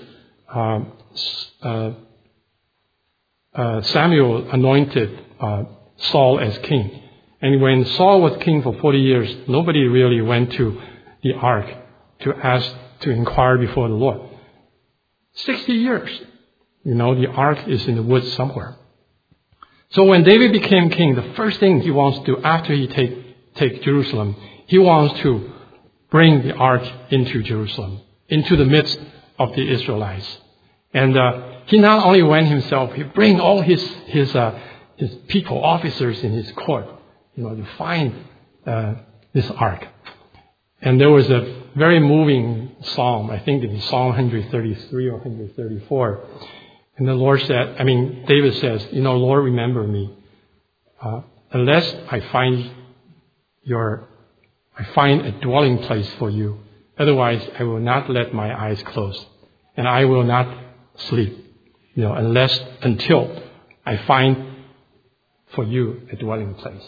Samuel anointed Saul as king. And when Saul was king for 40 years, nobody really went to the ark to inquire before the Lord. 60 years. The ark is in the woods somewhere. So when David became king, the first thing he wants to do after he take Jerusalem, he wants to bring the ark into Jerusalem, into the midst of the Israelites. And he not only went himself, he bring all his people, officers in his court, to find this ark. And there was a very moving psalm, I think it is Psalm 133 or 134. And the Lord said, David says, Lord, remember me. Unless I find a dwelling place for you. Otherwise, I will not let my eyes close. And I will not sleep, until I find for you a dwelling place.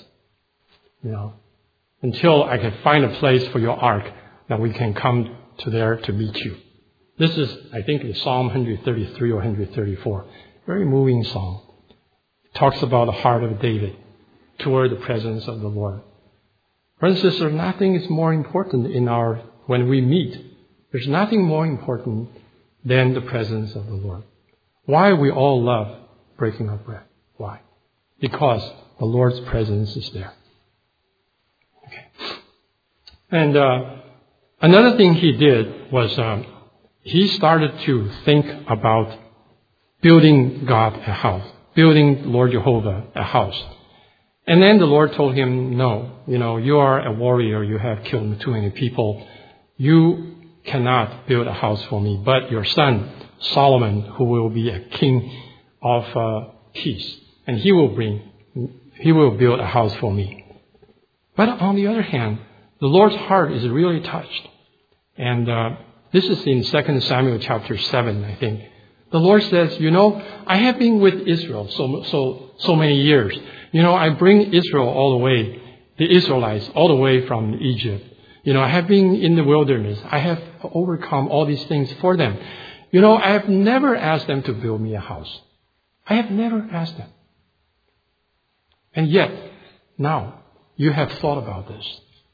Until I can find a place for your ark that we can come to there to meet you. This is, it's Psalm 133 or 134. Very moving song. It talks about the heart of David toward the presence of the Lord. Brothers and sisters, nothing is more important when we meet. There's nothing more important than the presence of the Lord. Why we all love breaking our bread? Why? Because the Lord's presence is there. Okay. And another thing he did was he started to think about building God a house, building Lord Jehovah a house. And then the Lord told him, no, you are a warrior. You have killed too many people. You cannot build a house for me. But your son, Solomon, who will be a king of peace, and he will build a house for me. But on the other hand, the Lord's heart is really touched. And this is in 2 Samuel chapter 7, I think. The Lord says, I have been with Israel so many years. I bring Israel all the way, the Israelites all the way from Egypt. I have been in the wilderness. I have overcome all these things for them. I have never asked them to build me a house. I have never asked them. And yet, now, you have thought about this.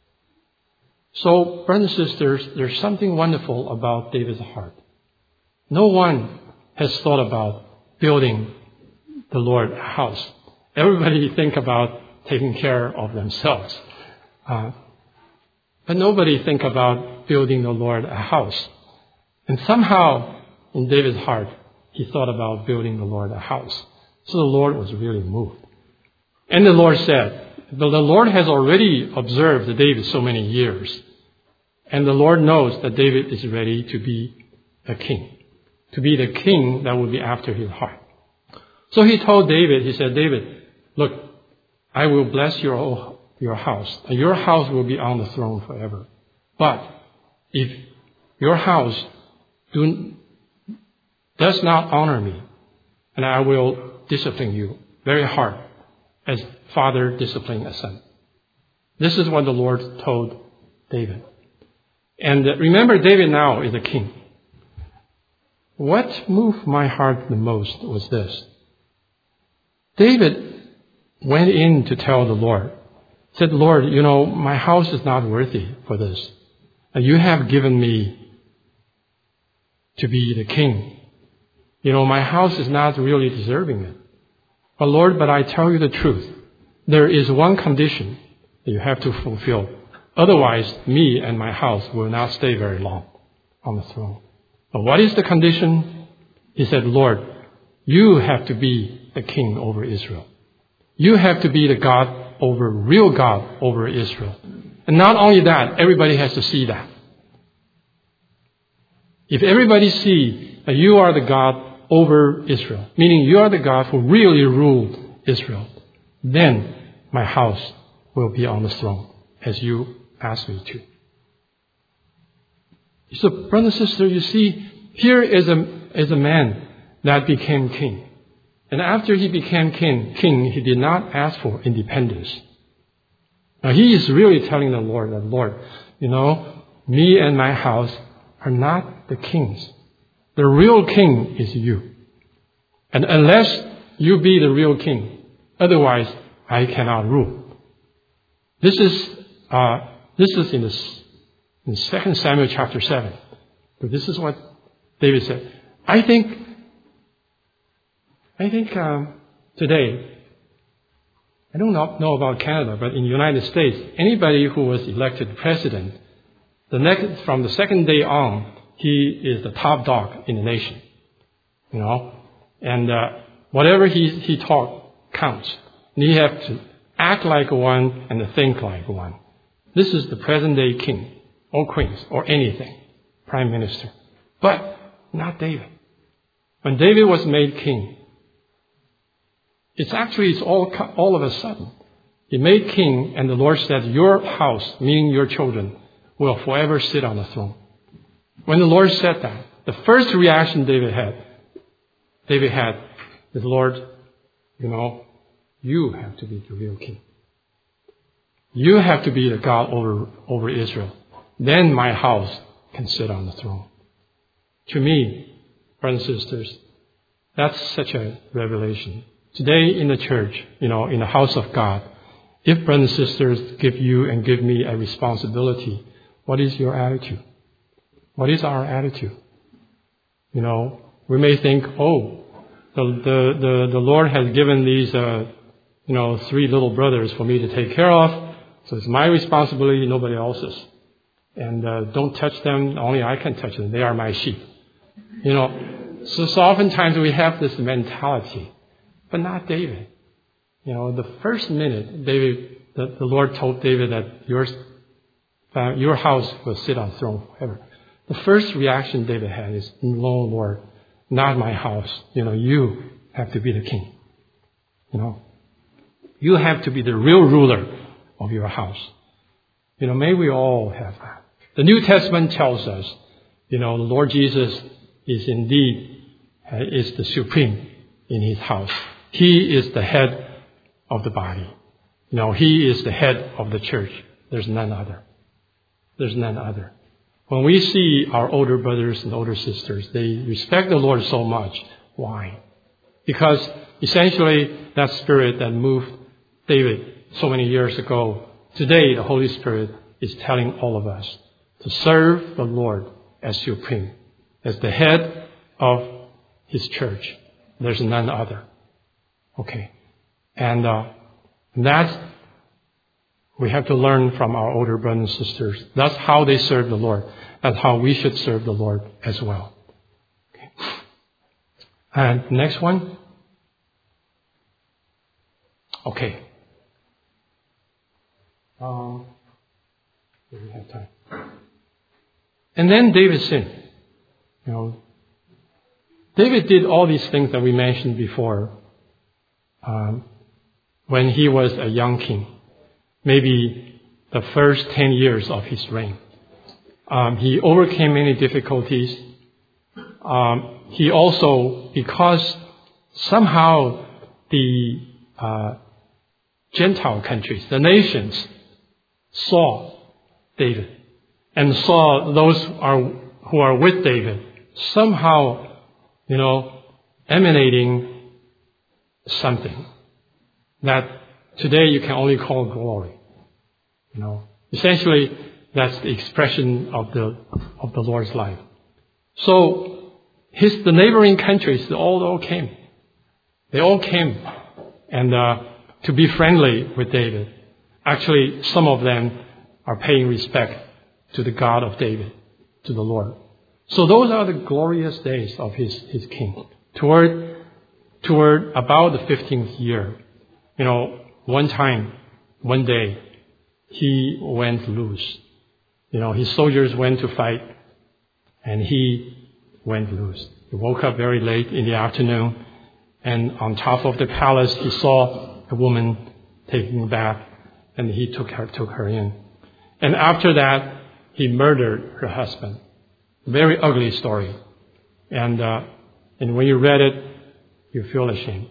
So, brothers and sisters, there's something wonderful about David's heart. No one has thought about building the Lord a house. Everybody think about taking care of themselves. But nobody think about building the Lord a house. And somehow, in David's heart, he thought about building the Lord a house. So the Lord was really moved. And the Lord said, the Lord has already observed David so many years. And the Lord knows that David is ready to be a king. To be the king that will be after his heart. So he told David, he said, David, look, I will bless your house. And your house will be on the throne forever. But if your house does not honor me, and I will discipline you very hard, as father disciplining a son. This is what the Lord told David. And remember, David now is a king. What moved my heart the most was this. David went in to tell the Lord, said, Lord, my house is not worthy for this. And you have given me to be the king. My house is not really deserving it. But Lord, I tell you the truth. There is one condition that you have to fulfill. Otherwise, me and my house will not stay very long on the throne. But what is the condition? He said, Lord, you have to be the king over Israel. You have to be the real God over Israel. And not only that, everybody has to see that. If everybody sees that you are the God over Israel, meaning you are the God who really ruled Israel, then my house will be on the throne as you asked me to. So, brothers and sisters, you see, here is a man that became king. And after he became king, he did not ask for independence. Now, he is really telling the Lord that, Lord, me and my house are not the kings. The real king is you. And unless you be the real king, otherwise I cannot rule. This is in 2 Samuel chapter 7. But this is what David said. I think today, I don't know about Canada, but in the United States, anybody who was elected president, from the second day on, he is the top dog in the nation. And whatever he taught counts. And he has to act like one and think like one. This is the present day king, or queen, or anything, prime minister. But not David. When David was made king, it's all of a sudden. He made king, and the Lord said, your house, meaning your children, will forever sit on the throne. When the Lord said that, the first reaction David had is, Lord, you have to be the real king. You have to be the God over Israel. Then my house can sit on the throne. To me, brothers and sisters, that's such a revelation. Today in the church, in the house of God, if brothers and sisters give you and give me a responsibility, what is your attitude? What is our attitude? We may think, the Lord has given these, 3 little brothers for me to take care of, so it's my responsibility, nobody else's. And don't touch them, only I can touch them. They are my sheep. So oftentimes we have this mentality, but not David. The first minute, the Lord told David that your house will sit on the throne forever. The first reaction David had is, no, Lord, not my house. You have to be the king. You have to be the real ruler of your house. May we all have that. The New Testament tells us, the Lord Jesus is indeed is the supreme in his house. He is the head of the body. He is the head of the church. There's none other. There's none other. When we see our older brothers and older sisters, they respect the Lord so much. Why? Because essentially that spirit that moved David so many years ago, today the Holy Spirit is telling all of us to serve the Lord as supreme, as the head of his church. There's none other. Okay. And that's We have to learn from our older brothers and sisters. That's how they serve the Lord. That's how we should serve the Lord as well. Okay. And next one. Okay. We have time. And then David sinned. David did all these things that we mentioned before when he was a young king. Maybe the first 10 years of his reign. He overcame many difficulties. He also, because somehow the Gentile countries, the nations, saw David and saw those who are with David somehow, emanating something that today you can only call glory. Essentially, that's the expression of the Lord's life. So the neighboring countries, they all came. They all came and to be friendly with David. Actually, some of them are paying respect to the God of David, to the Lord. So those are the glorious days of his king. Toward about the 15th year, one day, he went loose. His soldiers went to fight, and he went loose. He woke up very late in the afternoon, and on top of the palace, he saw a woman taking a bath, and he took her in. And after that, he murdered her husband. Very ugly story. And when you read it, you feel ashamed.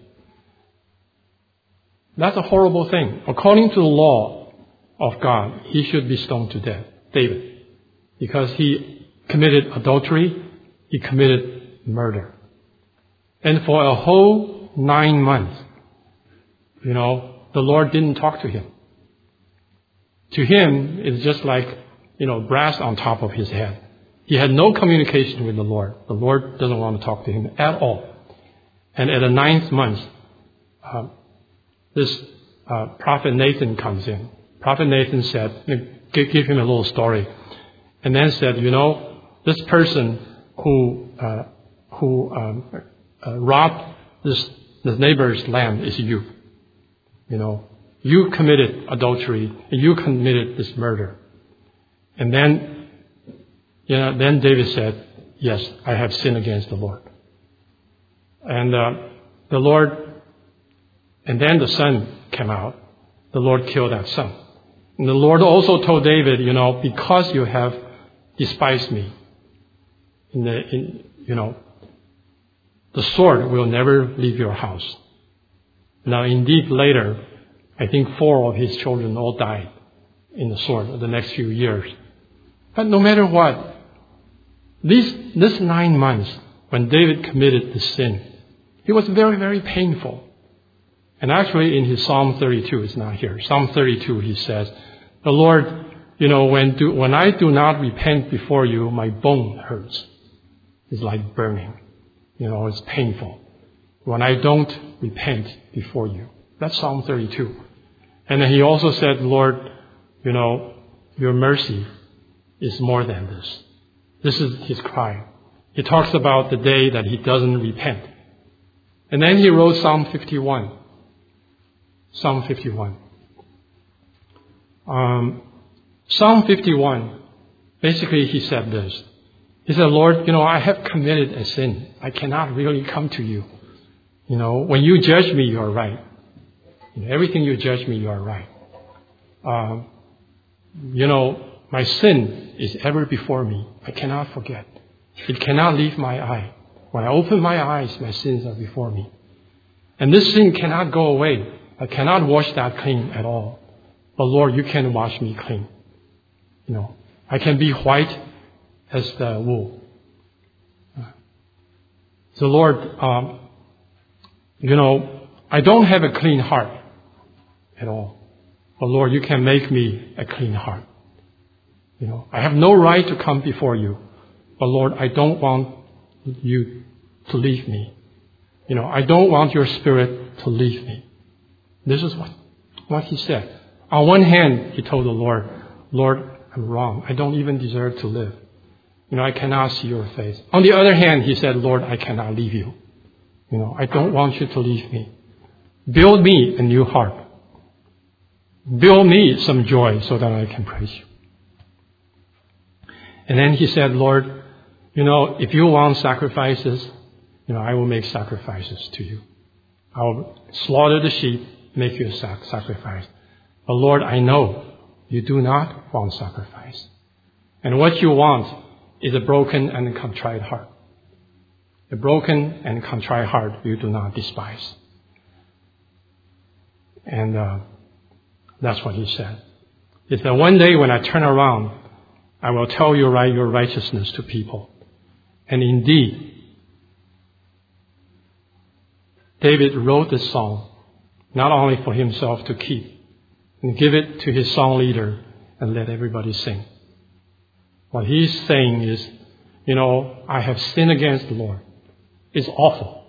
That's a horrible thing. According to the law of God, he should be stoned to death, David, because he committed adultery, he committed murder. And for a whole 9 months, the Lord didn't talk to him. To him, it's just like, brass on top of his head. He had no communication with the Lord. The Lord doesn't want to talk to him at all. And at the 9th month, this prophet Nathan comes in. Prophet Nathan said, give him a little story. And then said, this person who robbed this neighbor's land is you. You committed adultery, and you committed this murder. And then David said, yes, I have sinned against the Lord. And the Lord, and then the son came out. The Lord killed that son. And the Lord also told David, because you have despised me, the sword will never leave your house. Now, indeed, later, I think 4 of his children all died in the sword the next few years. But no matter what, this 9 months, when David committed the sin, it was very, very painful. And actually, in his Psalm 32, it's not here. Psalm 32, he says, the Lord, when I do not repent before you, my bone hurts. It's like burning. It's painful. When I don't repent before you. That's Psalm 32. And then he also said, Lord, your mercy is more than this. This is his cry. He talks about the day that he doesn't repent. And then he wrote Psalm 51. Psalm 51. Psalm 51, basically he said this. He said, Lord, I have committed a sin. I cannot really come to you. When you judge me, you are right. Everything you judge me, you are right. My sin is ever before me. I cannot forget. It cannot leave my eye. When I open my eyes, my sins are before me. And this sin cannot go away. I cannot wash that clean at all. But Lord, you can wash me clean. I can be white as the wool. So Lord, I don't have a clean heart at all. But Lord, you can make me a clean heart. I have no right to come before you. But Lord, I don't want you to leave me. I don't want your spirit to leave me. This is what he said. On one hand, he told the Lord, Lord, I'm wrong. I don't even deserve to live. I cannot see your face. On the other hand, he said, Lord, I cannot leave you. I don't want you to leave me. Build me a new heart. Build me some joy so that I can praise you. And then he said, Lord, if you want sacrifices, I will make sacrifices to you. I will slaughter the sheep, make you a sacrifice. But Lord, I know you do not want sacrifice. And what you want is a broken and contrite heart. A broken and contrite heart you do not despise. And that's what he said. He said, one day when I turn around, I will tell you your righteousness to people. And indeed, David wrote this song not only for himself to keep, and give it to his song leader and let everybody sing. What he's saying is, I have sinned against the Lord. It's awful.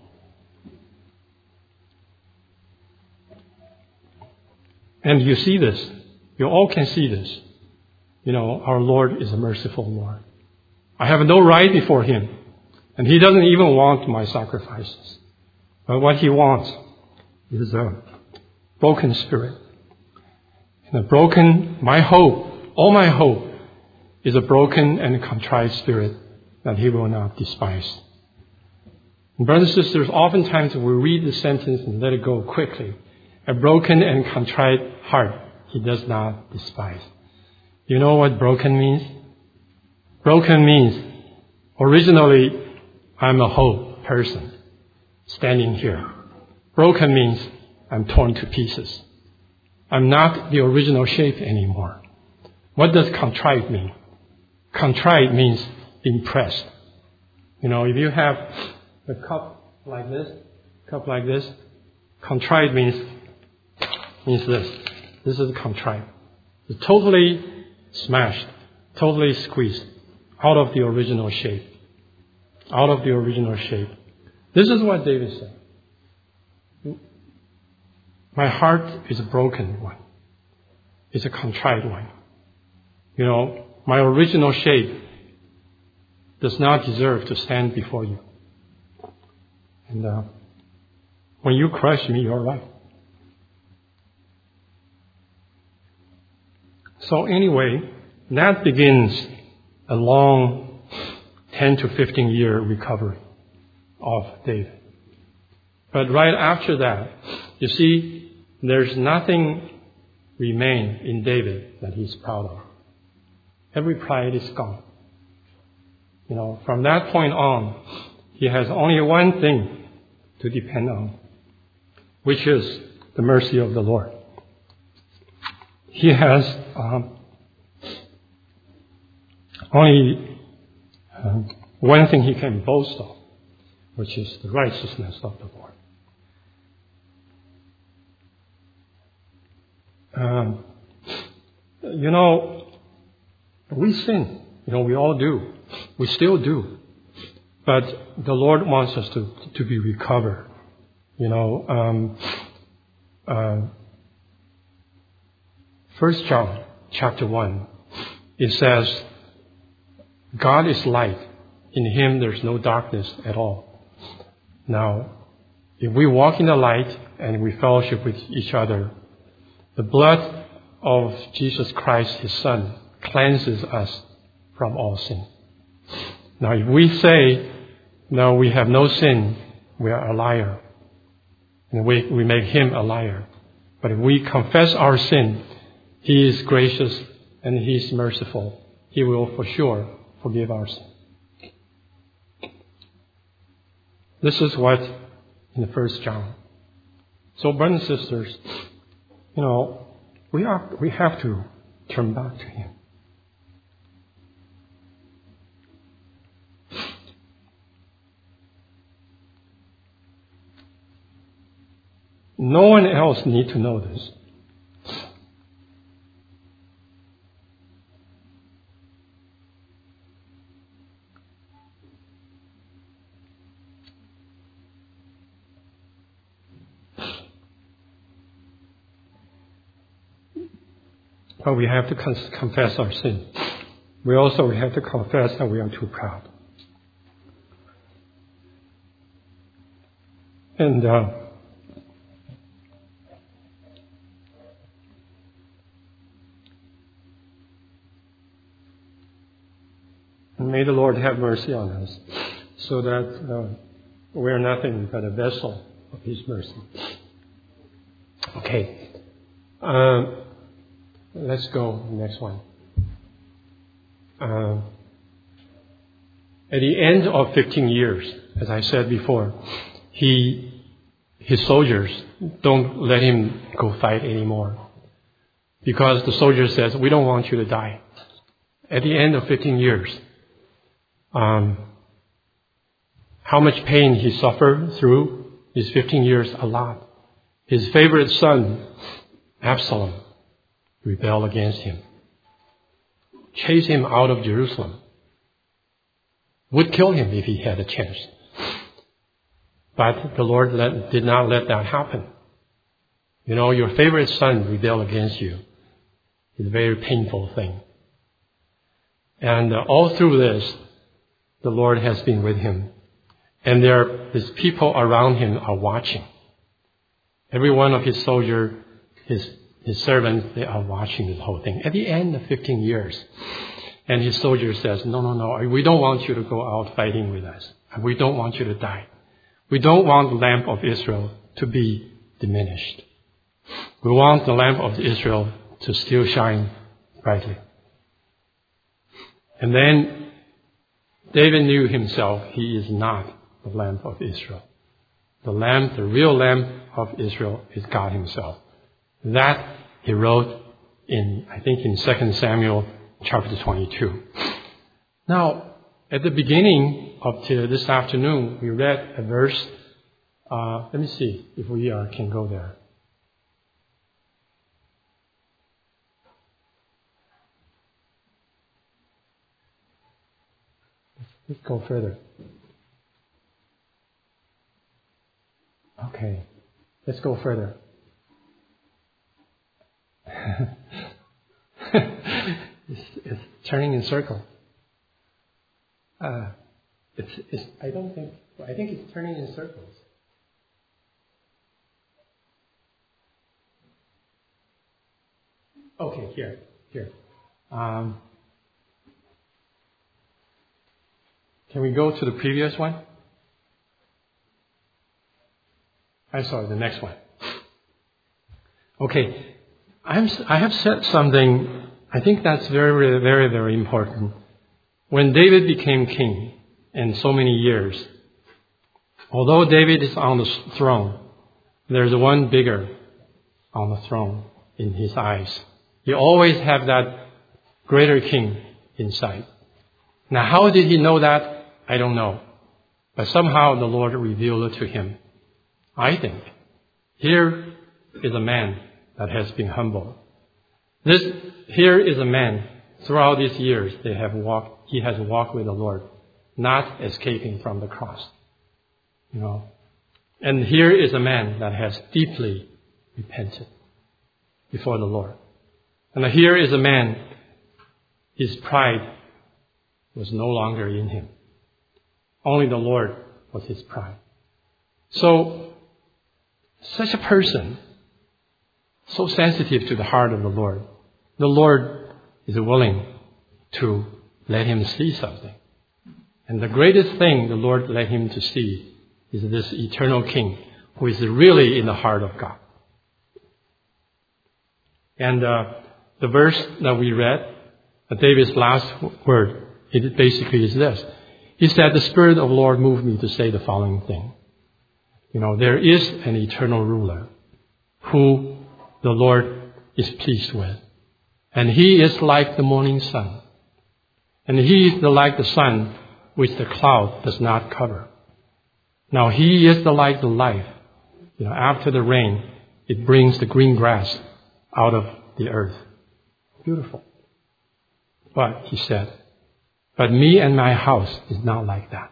And you see this. You all can see this. Our Lord is a merciful Lord. I have no right before Him. And He doesn't even want my sacrifices. But what He wants is a broken spirit. And all my hope is a broken and contrite spirit that He will not despise. And brothers and sisters, oftentimes we read the sentence and let it go quickly. A broken and contrite heart He does not despise. You know what broken means? Broken means, originally, I'm a whole person standing here. Broken means I'm torn to pieces. I'm not the original shape anymore. What does contrite mean? Contrite means impressed. If you have a cup like this, contrite means this. This is contrite. It's totally smashed, totally squeezed out of the original shape. Out of the original shape. This is what David said. My heart is a broken one. It's a contrite one. My original shape does not deserve to stand before you. And when you crush me, you're right. So anyway, that begins a long 10 to 15 year recovery of David. But right after that, you see, there's nothing remain in David that he's proud of. Every pride is gone. From that point on, he has only one thing to depend on, which is the mercy of the Lord. He has only one thing he can boast of, which is the righteousness of the Lord. We sin. We all do. We still do. But the Lord wants us to be recovered. 1 John chapter 1, it says, God is light. In Him there's no darkness at all. Now, if we walk in the light and we fellowship with each other, the blood of Jesus Christ, His Son, cleanses us from all sin. Now, if we say, no, we have no sin, we are a liar. And we make Him a liar. But if we confess our sin, He is gracious and He is merciful. He will for sure forgive our sin. This is what in the 1 John. So, brothers and sisters, we have to turn back to Him. No one else needs to know this. But we have to confess our sin. We also have to confess that we are too proud. And may the Lord have mercy on us, so that we are nothing but a vessel of His mercy. Okay. Let's go next one. At the end of 15 years, as I said before, his soldiers don't let him go fight anymore, because the soldier says, we don't want you to die. At the end of 15 years, how much pain he suffered through these 15 years? A lot. His favorite son, Absalom, rebelled against him, chased him out of Jerusalem, would kill him if he had a chance. But the Lord did not let that happen. You know, your favorite son rebelled against you. It's a very painful thing. And all through this, the Lord has been with him. And his people around him are watching. Every one of his soldiers, his servants, they are watching this whole thing. At the end of 15 years, and his soldier says, no, we don't want you to go out fighting with us. We don't want you to die. We don't want the lamp of Israel to be diminished. We want the lamp of Israel to still shine brightly. And then David knew himself, he is not the lamp of Israel. The real lamp of Israel is God himself. That he wrote in 2 Samuel chapter 22. Now, at the beginning of this afternoon, we read a verse. Let me see if we can go there. Let's go further. Okay, let's go further. It's turning in circle. I think it's turning in circles. Okay, here. Can we go to the previous one? I'm sorry, the next one. Okay, I have said something, I think that's very, very, very important. When David became king in so many years, although David is on the throne, there's one bigger on the throne in his eyes. He always have that greater king inside. Now, how did he know that? I don't know. But somehow the Lord revealed it to him. I think here is a man that has been humble. Here is a man, throughout these years, he has walked with the Lord, not escaping from the cross. You know. And here is a man that has deeply repented before the Lord. And here is a man, his pride was no longer in him. Only the Lord was his pride. So, such a person, so sensitive to the heart of the Lord is willing to let him see something. And the greatest thing the Lord let him to see is this eternal King who is really in the heart of God. And the verse that we read, David's last word, it basically is this. He said, the Spirit of the Lord moved me to say the following thing. You know, there is an eternal ruler who the Lord is pleased with. And he is like the morning sun. And he is like the sun which the cloud does not cover. Now he is like the life. You know, after the rain, it brings the green grass out of the earth. Beautiful. But, he said, but me and my house is not like that.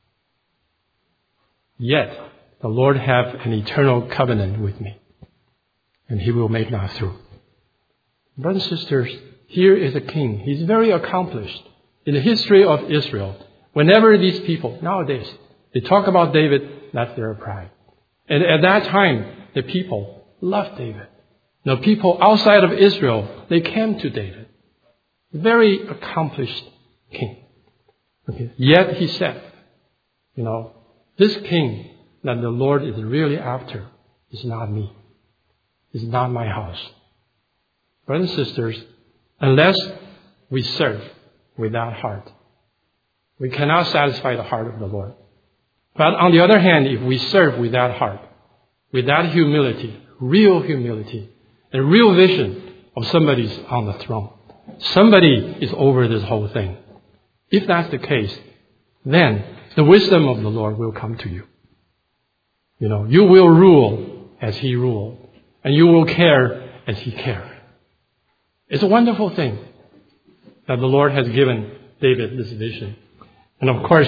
Yet, the Lord have an eternal covenant with me. And he will make that through. Brothers and sisters, here is a king. He's very accomplished. In the history of Israel, whenever these people, nowadays, they talk about David, that's their pride. And at that time, the people loved David. The people outside of Israel, they came to David. Very accomplished king. Okay. Yet he said, this king that the Lord is really after is not me. It's not my house. Brothers and sisters, unless we serve with that heart, we cannot satisfy the heart of the Lord. But on the other hand, if we serve with that heart, with that humility, real humility, and real vision of somebody's on the throne, somebody is over this whole thing. If that's the case, then the wisdom of the Lord will come to you. You will rule as He ruled, and you will care as He cared. It's a wonderful thing that the Lord has given David this vision. And of course,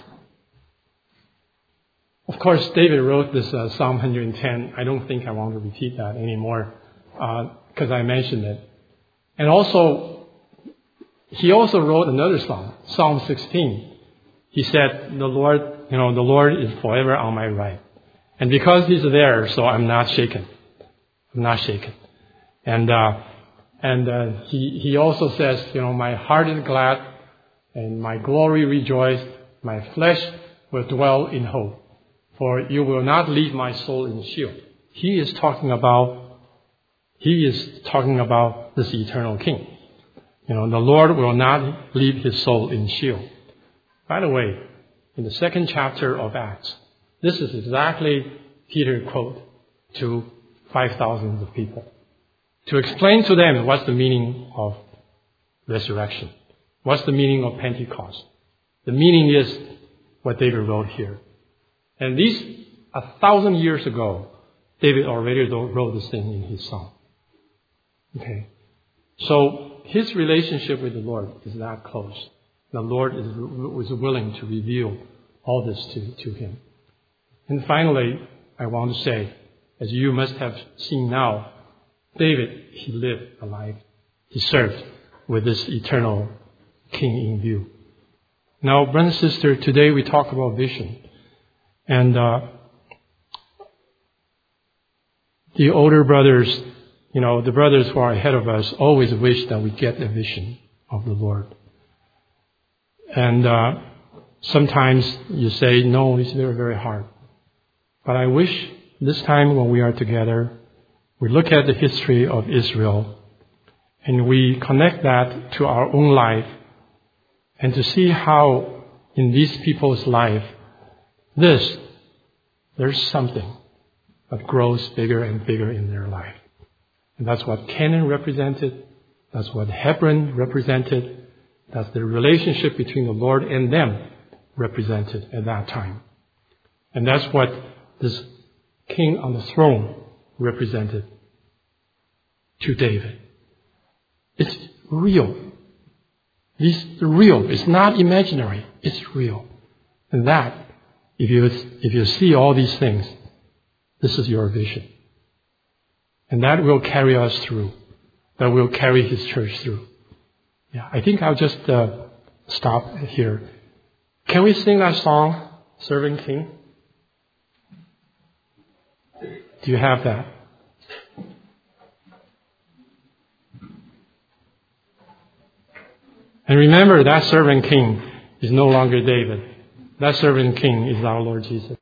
David wrote this Psalm 110. I don't think I want to repeat that anymore because I mentioned it. And also, he also wrote another psalm, Psalm 16. He said, the Lord is forever on my right. And because He's there, so I'm not shaken. I'm not shaken. And he also says, my heart is glad and my glory rejoice. My flesh will dwell in hope. For you will not leave my soul in Sheol. He is talking about this eternal king. The Lord will not leave His soul in Sheol. By the way, in the 2nd chapter of Acts, this is exactly Peter's quote to 5,000 of people. To explain to them what's the meaning of resurrection. What's the meaning of Pentecost. The meaning is what David wrote here. And 1,000 years ago, David already wrote this thing in his psalm. Okay. So his relationship with the Lord is that close. The Lord is willing to reveal all this to him. And finally, I want to say, as you must have seen now, David, he lived a life. He served with this eternal king in view. Now, brothers and sisters, today we talk about vision. And the older brothers, the brothers who are ahead of us always wish that we get the vision of the Lord. And sometimes you say, no, it's very, very hard. But I wish this time when we are together, we look at the history of Israel and we connect that to our own life and to see how in these people's life, there's something that grows bigger and bigger in their life. And that's what Canaan represented. That's what Hebron represented. That's the relationship between the Lord and them represented at that time. And that's what this king on the throne represented to David. It's real. It's real. It's not imaginary. It's real. And that, if you see all these things, this is your vision. And that will carry us through. That will carry His church through. Yeah, I think I'll just stop here. Can we sing that song, Serving King? Do you have that? And remember, that servant king is no longer David. That servant king is our Lord Jesus.